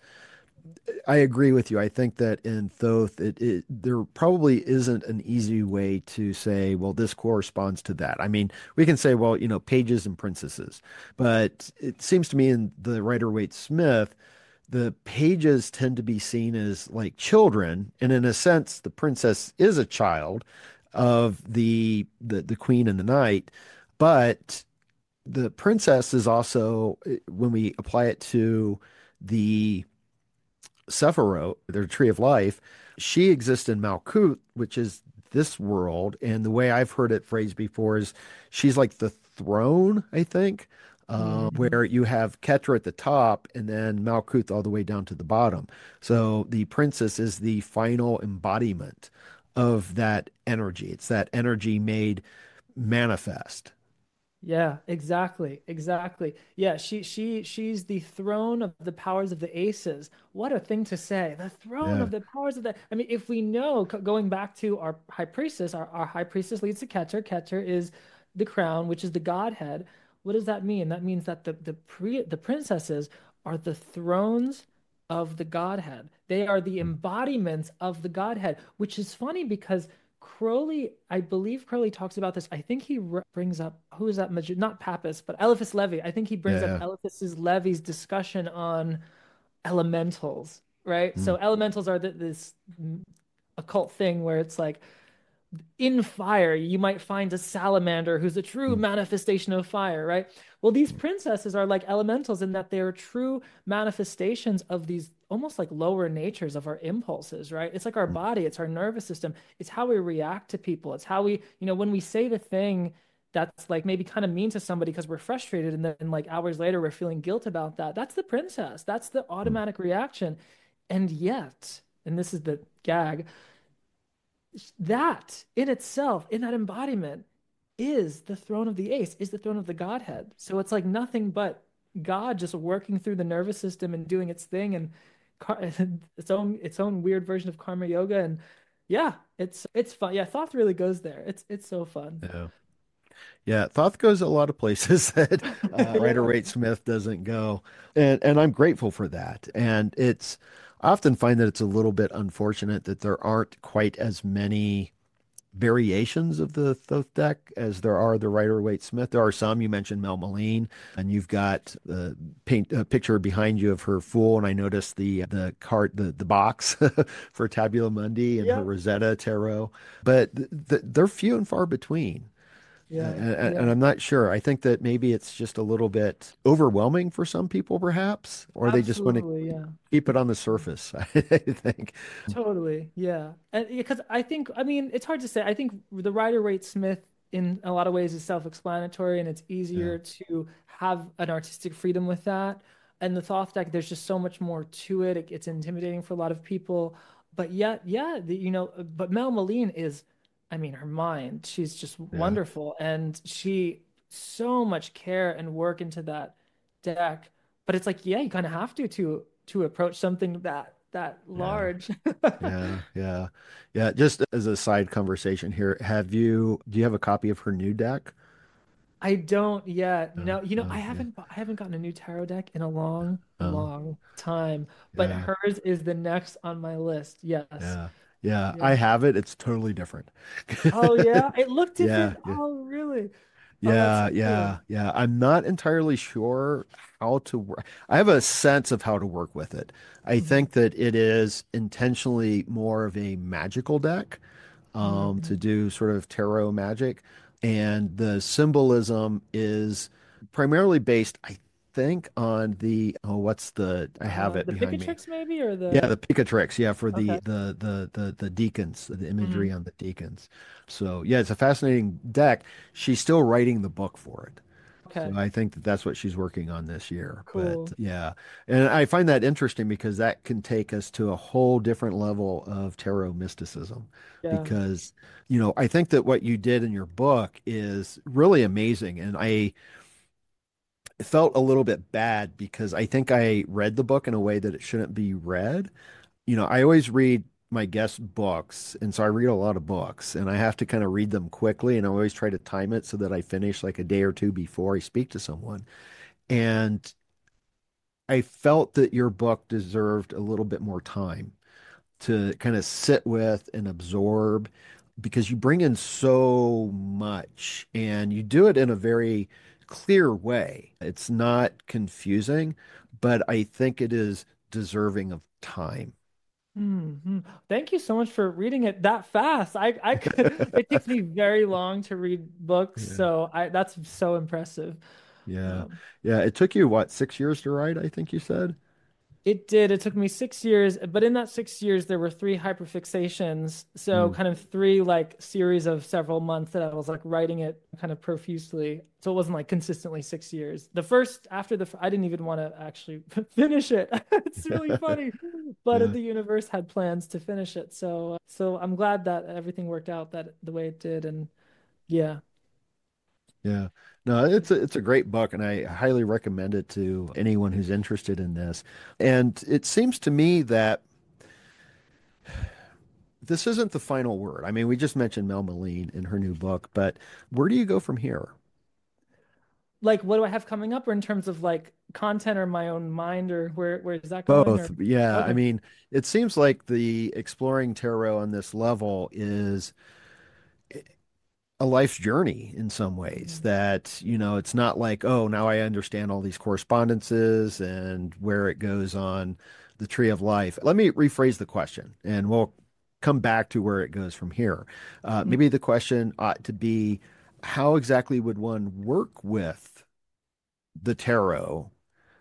I agree with you. I think that in Thoth, it, it there probably isn't an easy way to say, well, this corresponds to that. I mean, we can say, well, you know, pages and princesses, but it seems to me in the Rider-Waite-Smith, the pages tend to be seen as like children, and in a sense, the princess is a child of the the, the queen and the knight, but the princess is also, when we apply it to the Sephiroth, their tree of life, she exists in Malkuth, which is this world. And the way I've heard it phrased before is she's like the throne, I think, uh, Mhm. where you have Ketra at the top and then Malkuth all the way down to the bottom. So the princess is the final embodiment of that energy. It's that energy made manifest. Yeah, exactly. Exactly. Yeah, she she she's the throne of the powers of the aces. What a thing to say. The throne Yeah. of the powers of the I mean, if we know, c- going back to our high priestess, our, our high priestess leads to Keter. Keter is the crown, which is the Godhead. What does that mean? That means that the the pre the princesses are the thrones of the Godhead. They are the embodiments of the Godhead, which is funny because Crowley, I believe Crowley talks about this. I think he re- brings up, who is that magi- not Papist, but Eliphas Levi. I think he brings up Yeah. Eliphas Levi's discussion on elementals, right? Mm, So elementals are the, this mm, occult thing where it's like in fire, you might find a salamander who's a true mm, manifestation of fire, right? Well, these mm, princesses are like elementals in that they're true manifestations of these almost like lower natures of our impulses, right? It's like our mm, body, it's our nervous system, it's how we react to people, it's how we, you know, when we say the thing that's like maybe kind of mean to somebody because we're frustrated, and then like hours later we're feeling guilt about that. That's the princess, that's the mm, automatic reaction. And yet, and this is the gag, that in itself, in that embodiment, is the throne of the ace, is the throne of the Godhead. So it's like nothing but God just working through the nervous system and doing its thing, and car its own its own weird version of karma yoga. And yeah, it's it's fun. Yeah, Thoth really goes there. It's it's so fun. yeah. Yeah, Thoth goes a lot of places that uh, Yeah. Rider-Waite-Smith doesn't go, and and I'm grateful for that. And it's I often find that it's a little bit unfortunate that there aren't quite as many variations of the Thoth deck as there are the Rider-Waite-Smith. There are some. You mentioned Mel Meline, and you've got the paint a picture behind you of her Fool, and I noticed the the card the the box for Tabula Mundi and her Yeah. Rosetta Tarot, but th th they're few and far between. Uh, Yeah. and, and Yeah. I'm not sure. I think that maybe it's just a little bit overwhelming for some people, perhaps, or they just want to Absolutely. Yeah. keep it on the surface, I think. Totally, yeah. And because I think, I mean, it's hard to say. I think the Rider-Waite-Smith in a lot of ways is self-explanatory, and it's Yeah. easier to have an artistic freedom with that. And the Thoth deck, there's just so much more to it. It- It's intimidating for a lot of people. But yet, yeah, the, you know, but Mel Meline is, I mean, her mind, she's just Yeah. wonderful. And she so much care and work into that deck. but it's like, yeah, you kind of have to to to approach something that that Yeah. large. Yeah. Yeah. Yeah. Just as a side conversation here, have you, do you have a copy of her new deck? I don't yet. No. No, you know, I No. Yeah. haven't bu- I haven't gotten a new tarot deck in a long, Oh, long time, but yeah. hers is the next on my list. Yes. Yeah. Yeah. Yeah. I have it. It's totally different. Oh yeah, it looked Yeah. different. Yeah. Oh really? Oh, that's Yeah, so yeah, cool. yeah. I'm not entirely sure how to work. I have a sense of how to work with it. I Hmm. think that it is intentionally more of a magical deck, um, Hmm. to do sort of tarot magic. And the symbolism is primarily based, I think, on the, oh, what's the, I have Uh, it the behind me. Picatrix maybe or Yeah, the the Picatrix. Yeah, for the okay. the the the the deacons, the imagery Hmm. on the deacons. So yeah, it's a fascinating deck. She's still writing the book for it. So Okay. I think that that's what she's working on this year. But Cool. yeah, and I find that interesting because that can take us to a whole different level of tarot mysticism. Yeah. Because, you know, I think that what you did in your book is really amazing. And I felt a little bit bad because I think I read the book in a way that it shouldn't be read. You know, I always read my guest books, and so I read a lot of books, and I have to kind of read them quickly, and I always try to time it so that I finish like a day or two before I speak to someone. And I felt that your book deserved a little bit more time to kind of sit with and absorb because you bring in so much and you do it in a very clear way. It's not confusing, but I think it is deserving of time. Hmm. Thank you so much for reading it that fast. I I could it takes me very long to read books, Yeah. so I that's so impressive. Yeah. Um, Yeah. It took you what, six years to write, I think you said? It did. It took me six years, but in that six years, there were three hyperfixations. So Mm. kind of three like series of several months that I was like writing it kind of profusely. So it wasn't like consistently six years. The first after the I didn't even want to actually finish it. It's really funny, but Yeah. the universe had plans to finish it. So so I'm glad that everything worked out that the way it did. And yeah. Yeah. No, it's a it's a great book and I highly recommend it to anyone who's interested in this. And it seems to me that this isn't the final word. I mean, we just mentioned Mel Meline in her new book, but where do you go from here? Like what do I have coming up or in terms of like content or my own mind or where where is that going Both. or Yeah. I okay. mean, it seems like the exploring tarot on this level is a life's journey in some ways that, you know, it's not like, oh, now I understand all these correspondences and where it goes on the tree of life. Let me rephrase the question and we'll come back to where it goes from here. Uh, Mhm. maybe the question ought to be, how exactly would one work with the tarot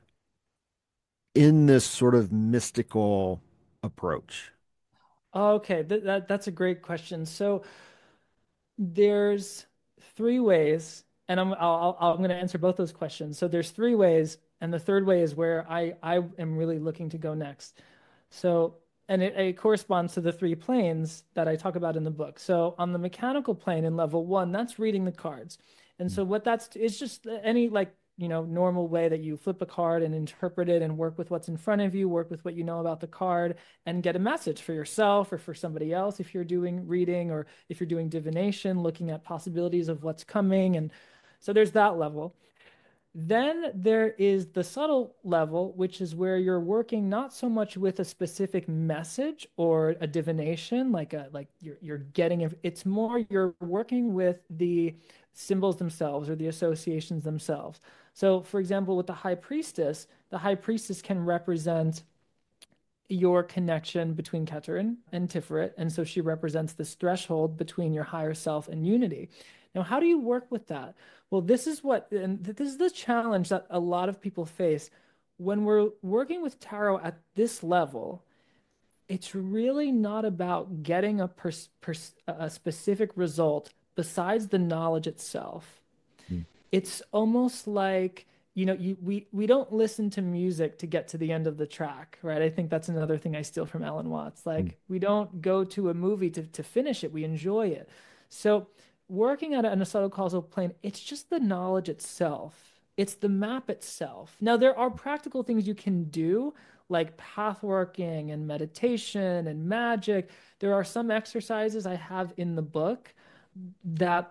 in this sort of mystical approach? Okay, th that that's a great question. So there's three ways, and I'm I'll, I'll, I'm going to answer both those questions. So there's three ways, and the third way is where I I am really looking to go next. So, and it, it corresponds to the three planes that I talk about in the book. So on the mechanical plane in level one, that's reading the cards. And so what that's it's just any like, you know, normal way that you flip a card and interpret it and work with what's in front of you, work with what you know about the card and get a message for yourself or for somebody else if you're doing reading or if you're doing divination, looking at possibilities of what's coming. And so there's that level. Then there is the subtle level, which is where you're working not so much with a specific message or a divination, like a like you're you're getting it's more you're working with the symbols themselves or the associations themselves. So, for example, with the high priestess, the high priestess can represent your connection between Keterin and Tiferet, and so she represents this threshold between your higher self and unity. Now, how do you work with that? Well, this is what, and this is the challenge that a lot of people face when we're working with tarot at this level. It's really not about getting a pers pers a specific result besides the knowledge itself. Mm. It's almost like, you know, you we we don't listen to music to get to the end of the track, right? I think that's another thing I steal from Alan Watts. Mm. Like we don't go to a movie to to finish it. We enjoy it. So working at a, on a subtle causal plane, it's just the knowledge itself. It's the map itself. Now, there are practical things you can do, like path working and meditation and magic. There are some exercises I have in the book that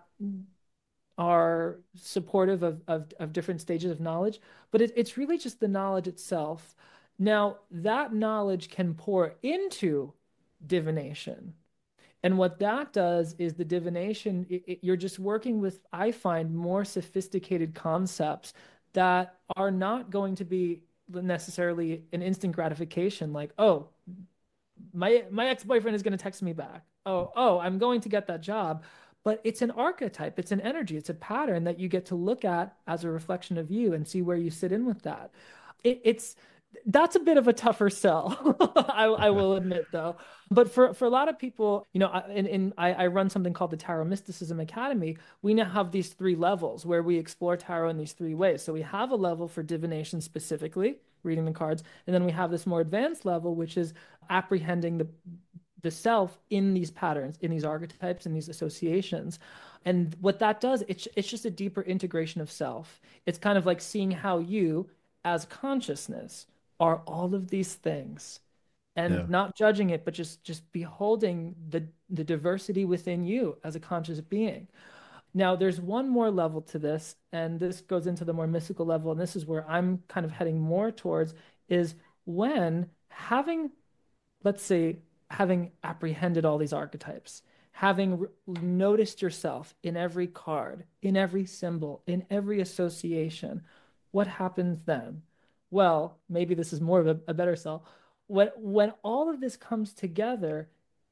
are supportive of, of, of different stages of knowledge, but it, it's really just the knowledge itself. Now, that knowledge can pour into divination. And what that does is the divination, it, it, you're just working with, I find, more sophisticated concepts that are not going to be necessarily an instant gratification, like, oh, my my ex-boyfriend is going to text me back. Oh, oh, I'm going to get that job. But it's an archetype, it's an energy, it's a pattern that you get to look at as a reflection of you and see where you sit in with that. It, it's that's a bit of a tougher sell, I, I will admit, though. But for, for a lot of people, you know, in, in I, I run something called the Tarot Mysticism Academy. We now have these three levels where we explore tarot in these three ways. So we have a level for divination specifically, reading the cards, and then we have this more advanced level, which is apprehending the the self in these patterns, in these archetypes, in these associations. And what that does, it's it's just a deeper integration of self. It's kind of like seeing how you, as consciousness, are all of these things, and Yeah. not judging it, but just just beholding the the diversity within you as a conscious being. Now, there's one more level to this, and this goes into the more mystical level, and this is where I'm kind of heading more towards, is when having, let's say, having apprehended all these archetypes, having re- noticed yourself in every card, in every symbol, in every association, what happens then? Well, maybe this is more of a, a better sell. When when all of this comes together,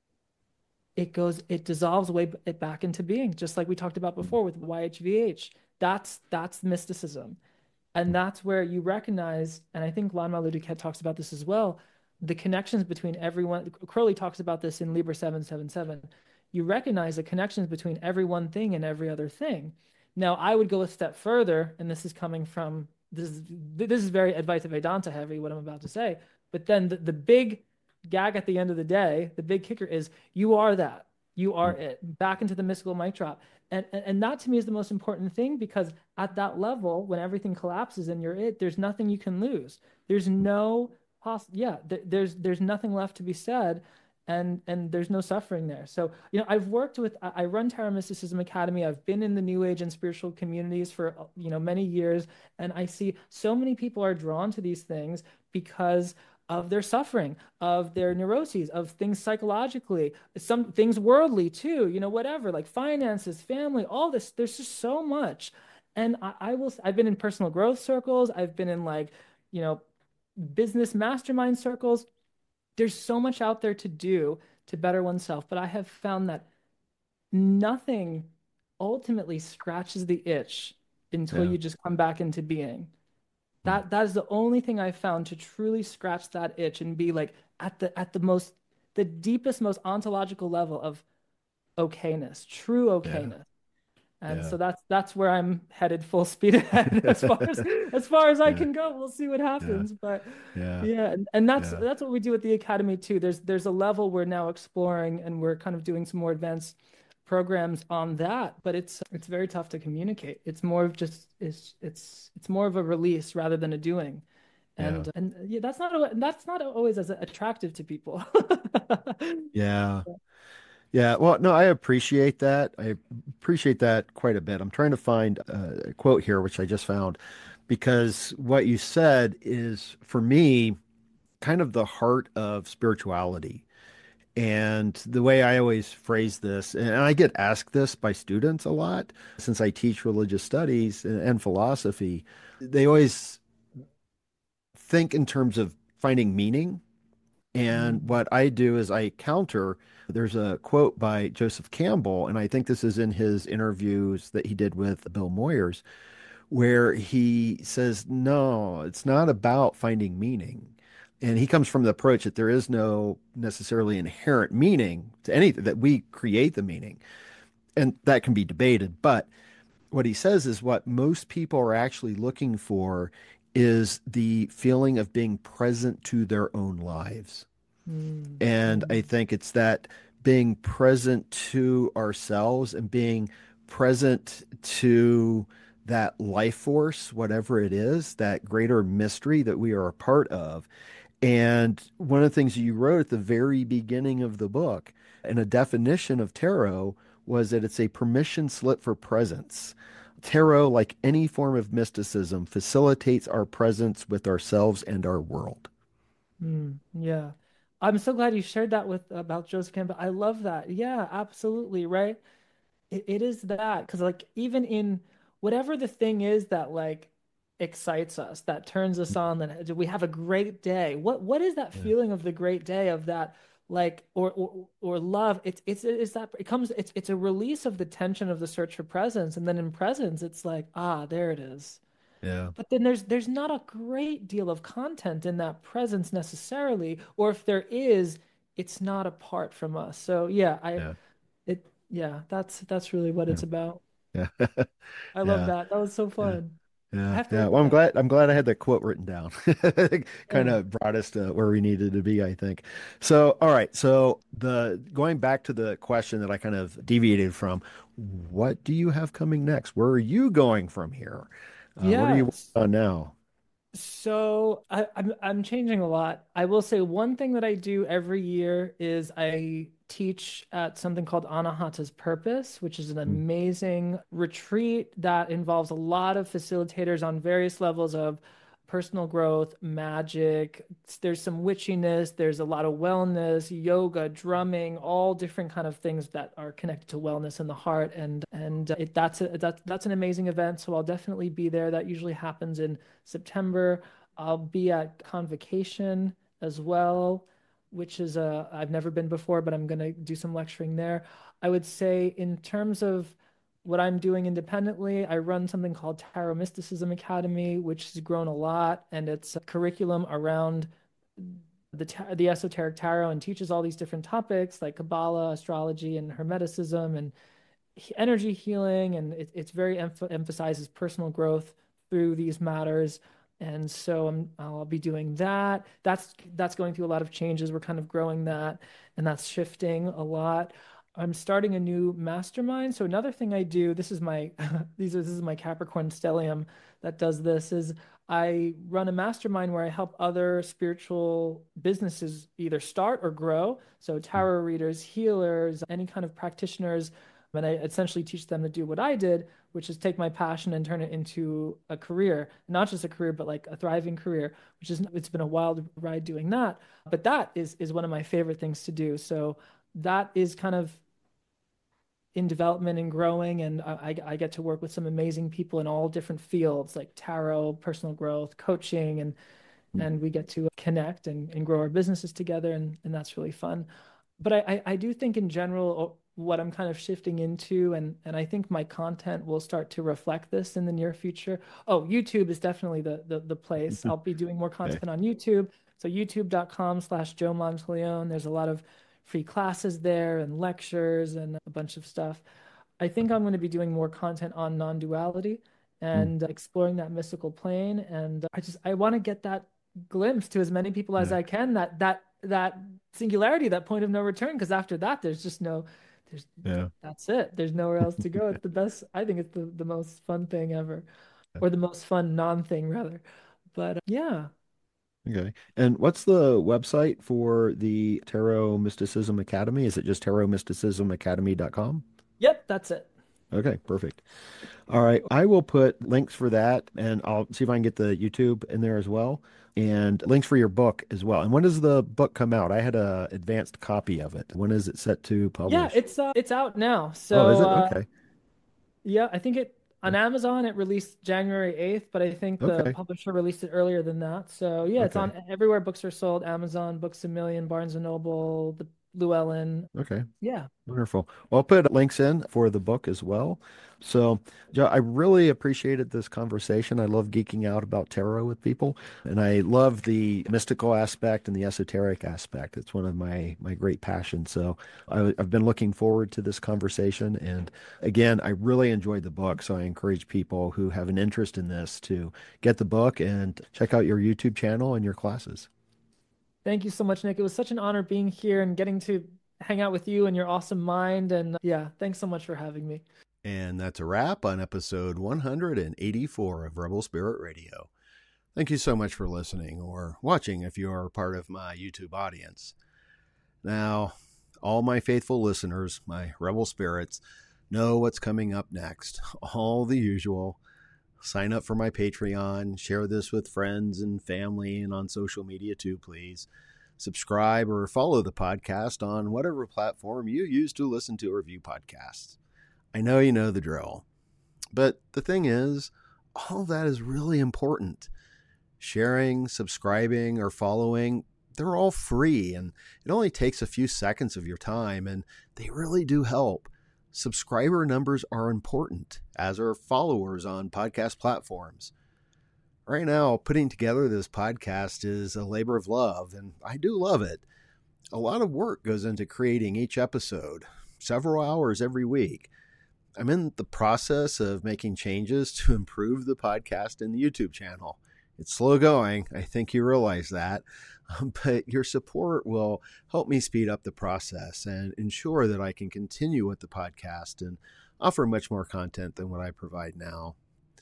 it goes, it dissolves way b- it back into being, just like we talked about before with Y H V H. That's that's mysticism. And that's where you recognize, and I think Lanma Ludiket talks about this as well, the connections between everyone. Crowley talks about this in Libra seven seven seven. You recognize the connections between every one thing and every other thing. Now, I would go a step further, and this is coming from, this is, this is very Advaita Vedanta heavy, what I'm about to say. But then the, the big gag at the end of the day, the big kicker is you are that. You are it. Back into the mystical mic drop. And, and, and that to me is the most important thing, because at that level, when everything collapses and you're it, there's nothing you can lose. There's no poss yeah, th there's there's nothing left to be said, and and there's no suffering there. So, you know, I've worked with, I, I run Tarot Mysticism Academy. I've been in the New Age and spiritual communities for, you know, many years, and I see so many people are drawn to these things because of their suffering, of their neuroses, of things psychologically, some things worldly too, you know, whatever, like finances, family, all this. There's just so much. And I, I will, I've been in personal growth circles. I've been in, like, you know, business mastermind circles. There's so much out there to do to better oneself. But I have found that nothing ultimately scratches the itch until Yeah. you just come back into being. That that is the only thing I've found to truly scratch that itch and be like at the at the most, the deepest, most ontological level of okayness, true Yeah. okayness. And Yeah. so that's that's where I'm headed full speed ahead as far as as far as I Yeah. can go. We'll see what Yeah. happens. But Yeah. yeah, and, and that's Yeah. that's what we do at the Academy too. There's there's a level we're now exploring, and we're kind of doing some more advanced programs on that, but it's it's very tough to communicate. It's more of just it's it's it's more of a release rather than a doing. Yeah. And and yeah, that's not that's not always as attractive to people. Yeah. Yeah. Well, no, I appreciate that. I appreciate that quite a bit. I'm trying to find a quote here, which I just found, because what you said is, for me, kind of the heart of spirituality. And the way I always phrase this, and I get asked this by students a lot since I teach religious studies and, and philosophy, they always think in terms of finding meaning. And Mm. what I do is I counter. There's a quote by Joseph Campbell, and I think this is in his interviews that he did with Bill Moyers, where he says, no, it's not about finding meaning. And he comes from the approach that there is no necessarily inherent meaning to anything, that we create the meaning. And that can be debated. But what he says is what most people are actually looking for is the feeling of being present to their own lives. Mm. And I Mm. think it's that being present to ourselves and being present to that life force, whatever it is, that greater mystery that we are a part of. And one of the things you wrote at the very beginning of the book, and a definition of tarot, was that it's a permission slip for presence. Tarot, like any form of mysticism, facilitates our presence with ourselves and our world. Mm, yeah. I'm so glad you shared that with about Joseph Campbell. I love that. Yeah, absolutely, right? It, it is that because like even in whatever the thing is that like excites us, that turns us on, that we have a great day. What what is that Yeah. feeling of the great day of that like or or, or love? It's it's it's that it comes it's it's a release of the tension of the search for presence, and then in presence, it's like ah, there it is. Yeah. But then there's there's not a great deal of content in that presence necessarily, or if there is, it's not apart from us. So yeah, I Yeah. it yeah, that's that's really what Yeah. it's about. Yeah. I love Yeah. that. That was so Yeah. fun. I Yeah, have to yeah. look Well, at I'm that. glad I'm glad I had that quote written down. Kind Yeah. of brought us to where we needed to be, I think. So, all right. So the going back to the question that I kind of deviated from, what do you have coming next? Where are you going from here? Uh, what are you Yeah. working on now? So I, I'm I'm changing a lot. I will say one thing that I do every year is I teach at something called Anahata's Purpose, which is an Mm, amazing retreat that involves a lot of facilitators on various levels of personal growth, magic. There's some witchiness, there's a lot of wellness, yoga, drumming, all different kind of things that are connected to wellness in the heart. And and it, that's a, that's that's an amazing event. So I'll definitely be there. That usually happens in September. I'll be at Convocation as well, which is a I've never been before, but I'm gonna do some lecturing there. I would say in terms of what I'm doing independently, I run something called Tarot Mysticism Academy, which has grown a lot, and it's a curriculum around the ta- the esoteric tarot and teaches all these different topics like Kabbalah, astrology, and Hermeticism, and he- energy healing, and it, it's very emph emphasizes personal growth through these matters. And so I'm, I'll be doing that. That's that's going through a lot of changes. We're kind of growing that, and that's shifting a lot. I'm starting a new mastermind. So another thing I do, this is my these are this is my Capricorn stellium that does this, is I run a mastermind where I help other spiritual businesses either start or grow. So mm, tarot readers, healers, any kind of practitioners, and I essentially teach them to do what I did, which is take my passion and turn it into a career, not just a career, but like a thriving career, which is it's been a wild ride doing that. But that is is one of my favorite things to do. So that is kind of in development and growing, and I, I get to work with some amazing people in all different fields like tarot, personal growth, coaching, and mm, and we get to connect and, and grow our businesses together, and, and that's really fun. But I, I, I do think in general what I'm kind of shifting into, and and I think my content will start to reflect this in the near future. Oh, YouTube is definitely the the, the place. I'll be doing more okay. content on YouTube. So youtube.com slash Joe Monteleone. There's a lot of free classes there and lectures and a bunch of stuff. I think I'm going to be doing more content on non-duality Mm, and exploring that mystical plane. And I just I want to get that glimpse to as many people as yeah. I can, that that that singularity, that point of no return. Because after that, there's just no, there's Yeah. that's it. There's nowhere else to go. It's the best. I think it's the the most fun thing ever, or the most fun non-thing rather. But uh, yeah, Okay. And what's the website for the Tarot Mysticism Academy? Is it just tarot mysticism academy dot com? yep, that's it. Okay, perfect. All right. I will put links for that and I'll see if I can get the YouTube in there as well and links for your book as well. And when does the book come out? I had a advanced copy of it. When is it set to Yeah, publish? it's uh, it's out now. Oh, is So it? uh, Okay. yeah, I think it on Amazon it released January eighth, but I think the Okay. publisher released it earlier than that. So yeah, it's on Okay. everywhere books are sold, Amazon, Books a Million, Barnes and Noble, the Llewellyn. Okay. Yeah. Wonderful. Well, I'll put links in for the book as well. So, Joe, I really appreciated this conversation. I love geeking out about tarot with people, and I love the mystical aspect and the esoteric aspect. It's one of my my great passions. So, I, I've been looking forward to this conversation. And again, I really enjoyed the book. So, I encourage people who have an interest in this to get the book and check out your YouTube channel and your classes. Thank you so much, Nick. It was such an honor being here and getting to hang out with you and your awesome mind. And yeah, thanks so much for having me. And that's a wrap on episode one hundred eighty-four of Rebel Spirit Radio. Thank you so much for listening or watching if you are part of my YouTube audience. Now, all my faithful listeners, my Rebel Spirits, know what's coming up next. All the usual. Sign up for my Patreon, share this with friends and family and on social media too, please. Subscribe or follow the podcast on whatever platform you use to listen to or view podcasts. I know you know the drill. But the thing is, all that is really important. Sharing, subscribing, or following, they're all free, and it only takes a few seconds of your time, and they really do help. Subscriber numbers are important, as are followers on podcast platforms. Right now, putting together this podcast is a labor of love, and I do love it. A lot of work goes into creating each episode, several hours every week. I'm in the process of making changes to improve the podcast and the YouTube channel. It's slow going. I think you realize that. But your support will help me speed up the process and ensure that I can continue with the podcast and offer much more content than what I provide now.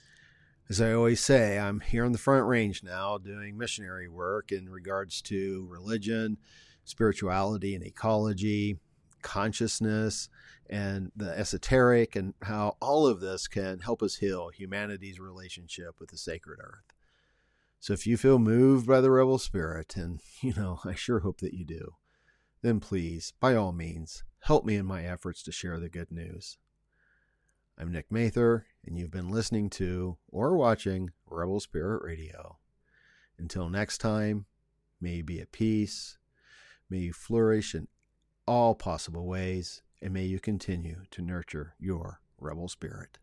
As I always say, I'm here on the front range now doing missionary work in regards to religion, spirituality and ecology, consciousness, and the esoteric, and how all of this can help us heal humanity's relationship with the sacred earth. So if you feel moved by the Rebel Spirit, and, you know, I sure hope that you do, then please, by all means, help me in my efforts to share the good news. I'm Nick Mather, and you've been listening to or watching Rebel Spirit Radio. Until next time, may you be at peace, may you flourish in all possible ways, and may you continue to nurture your Rebel Spirit.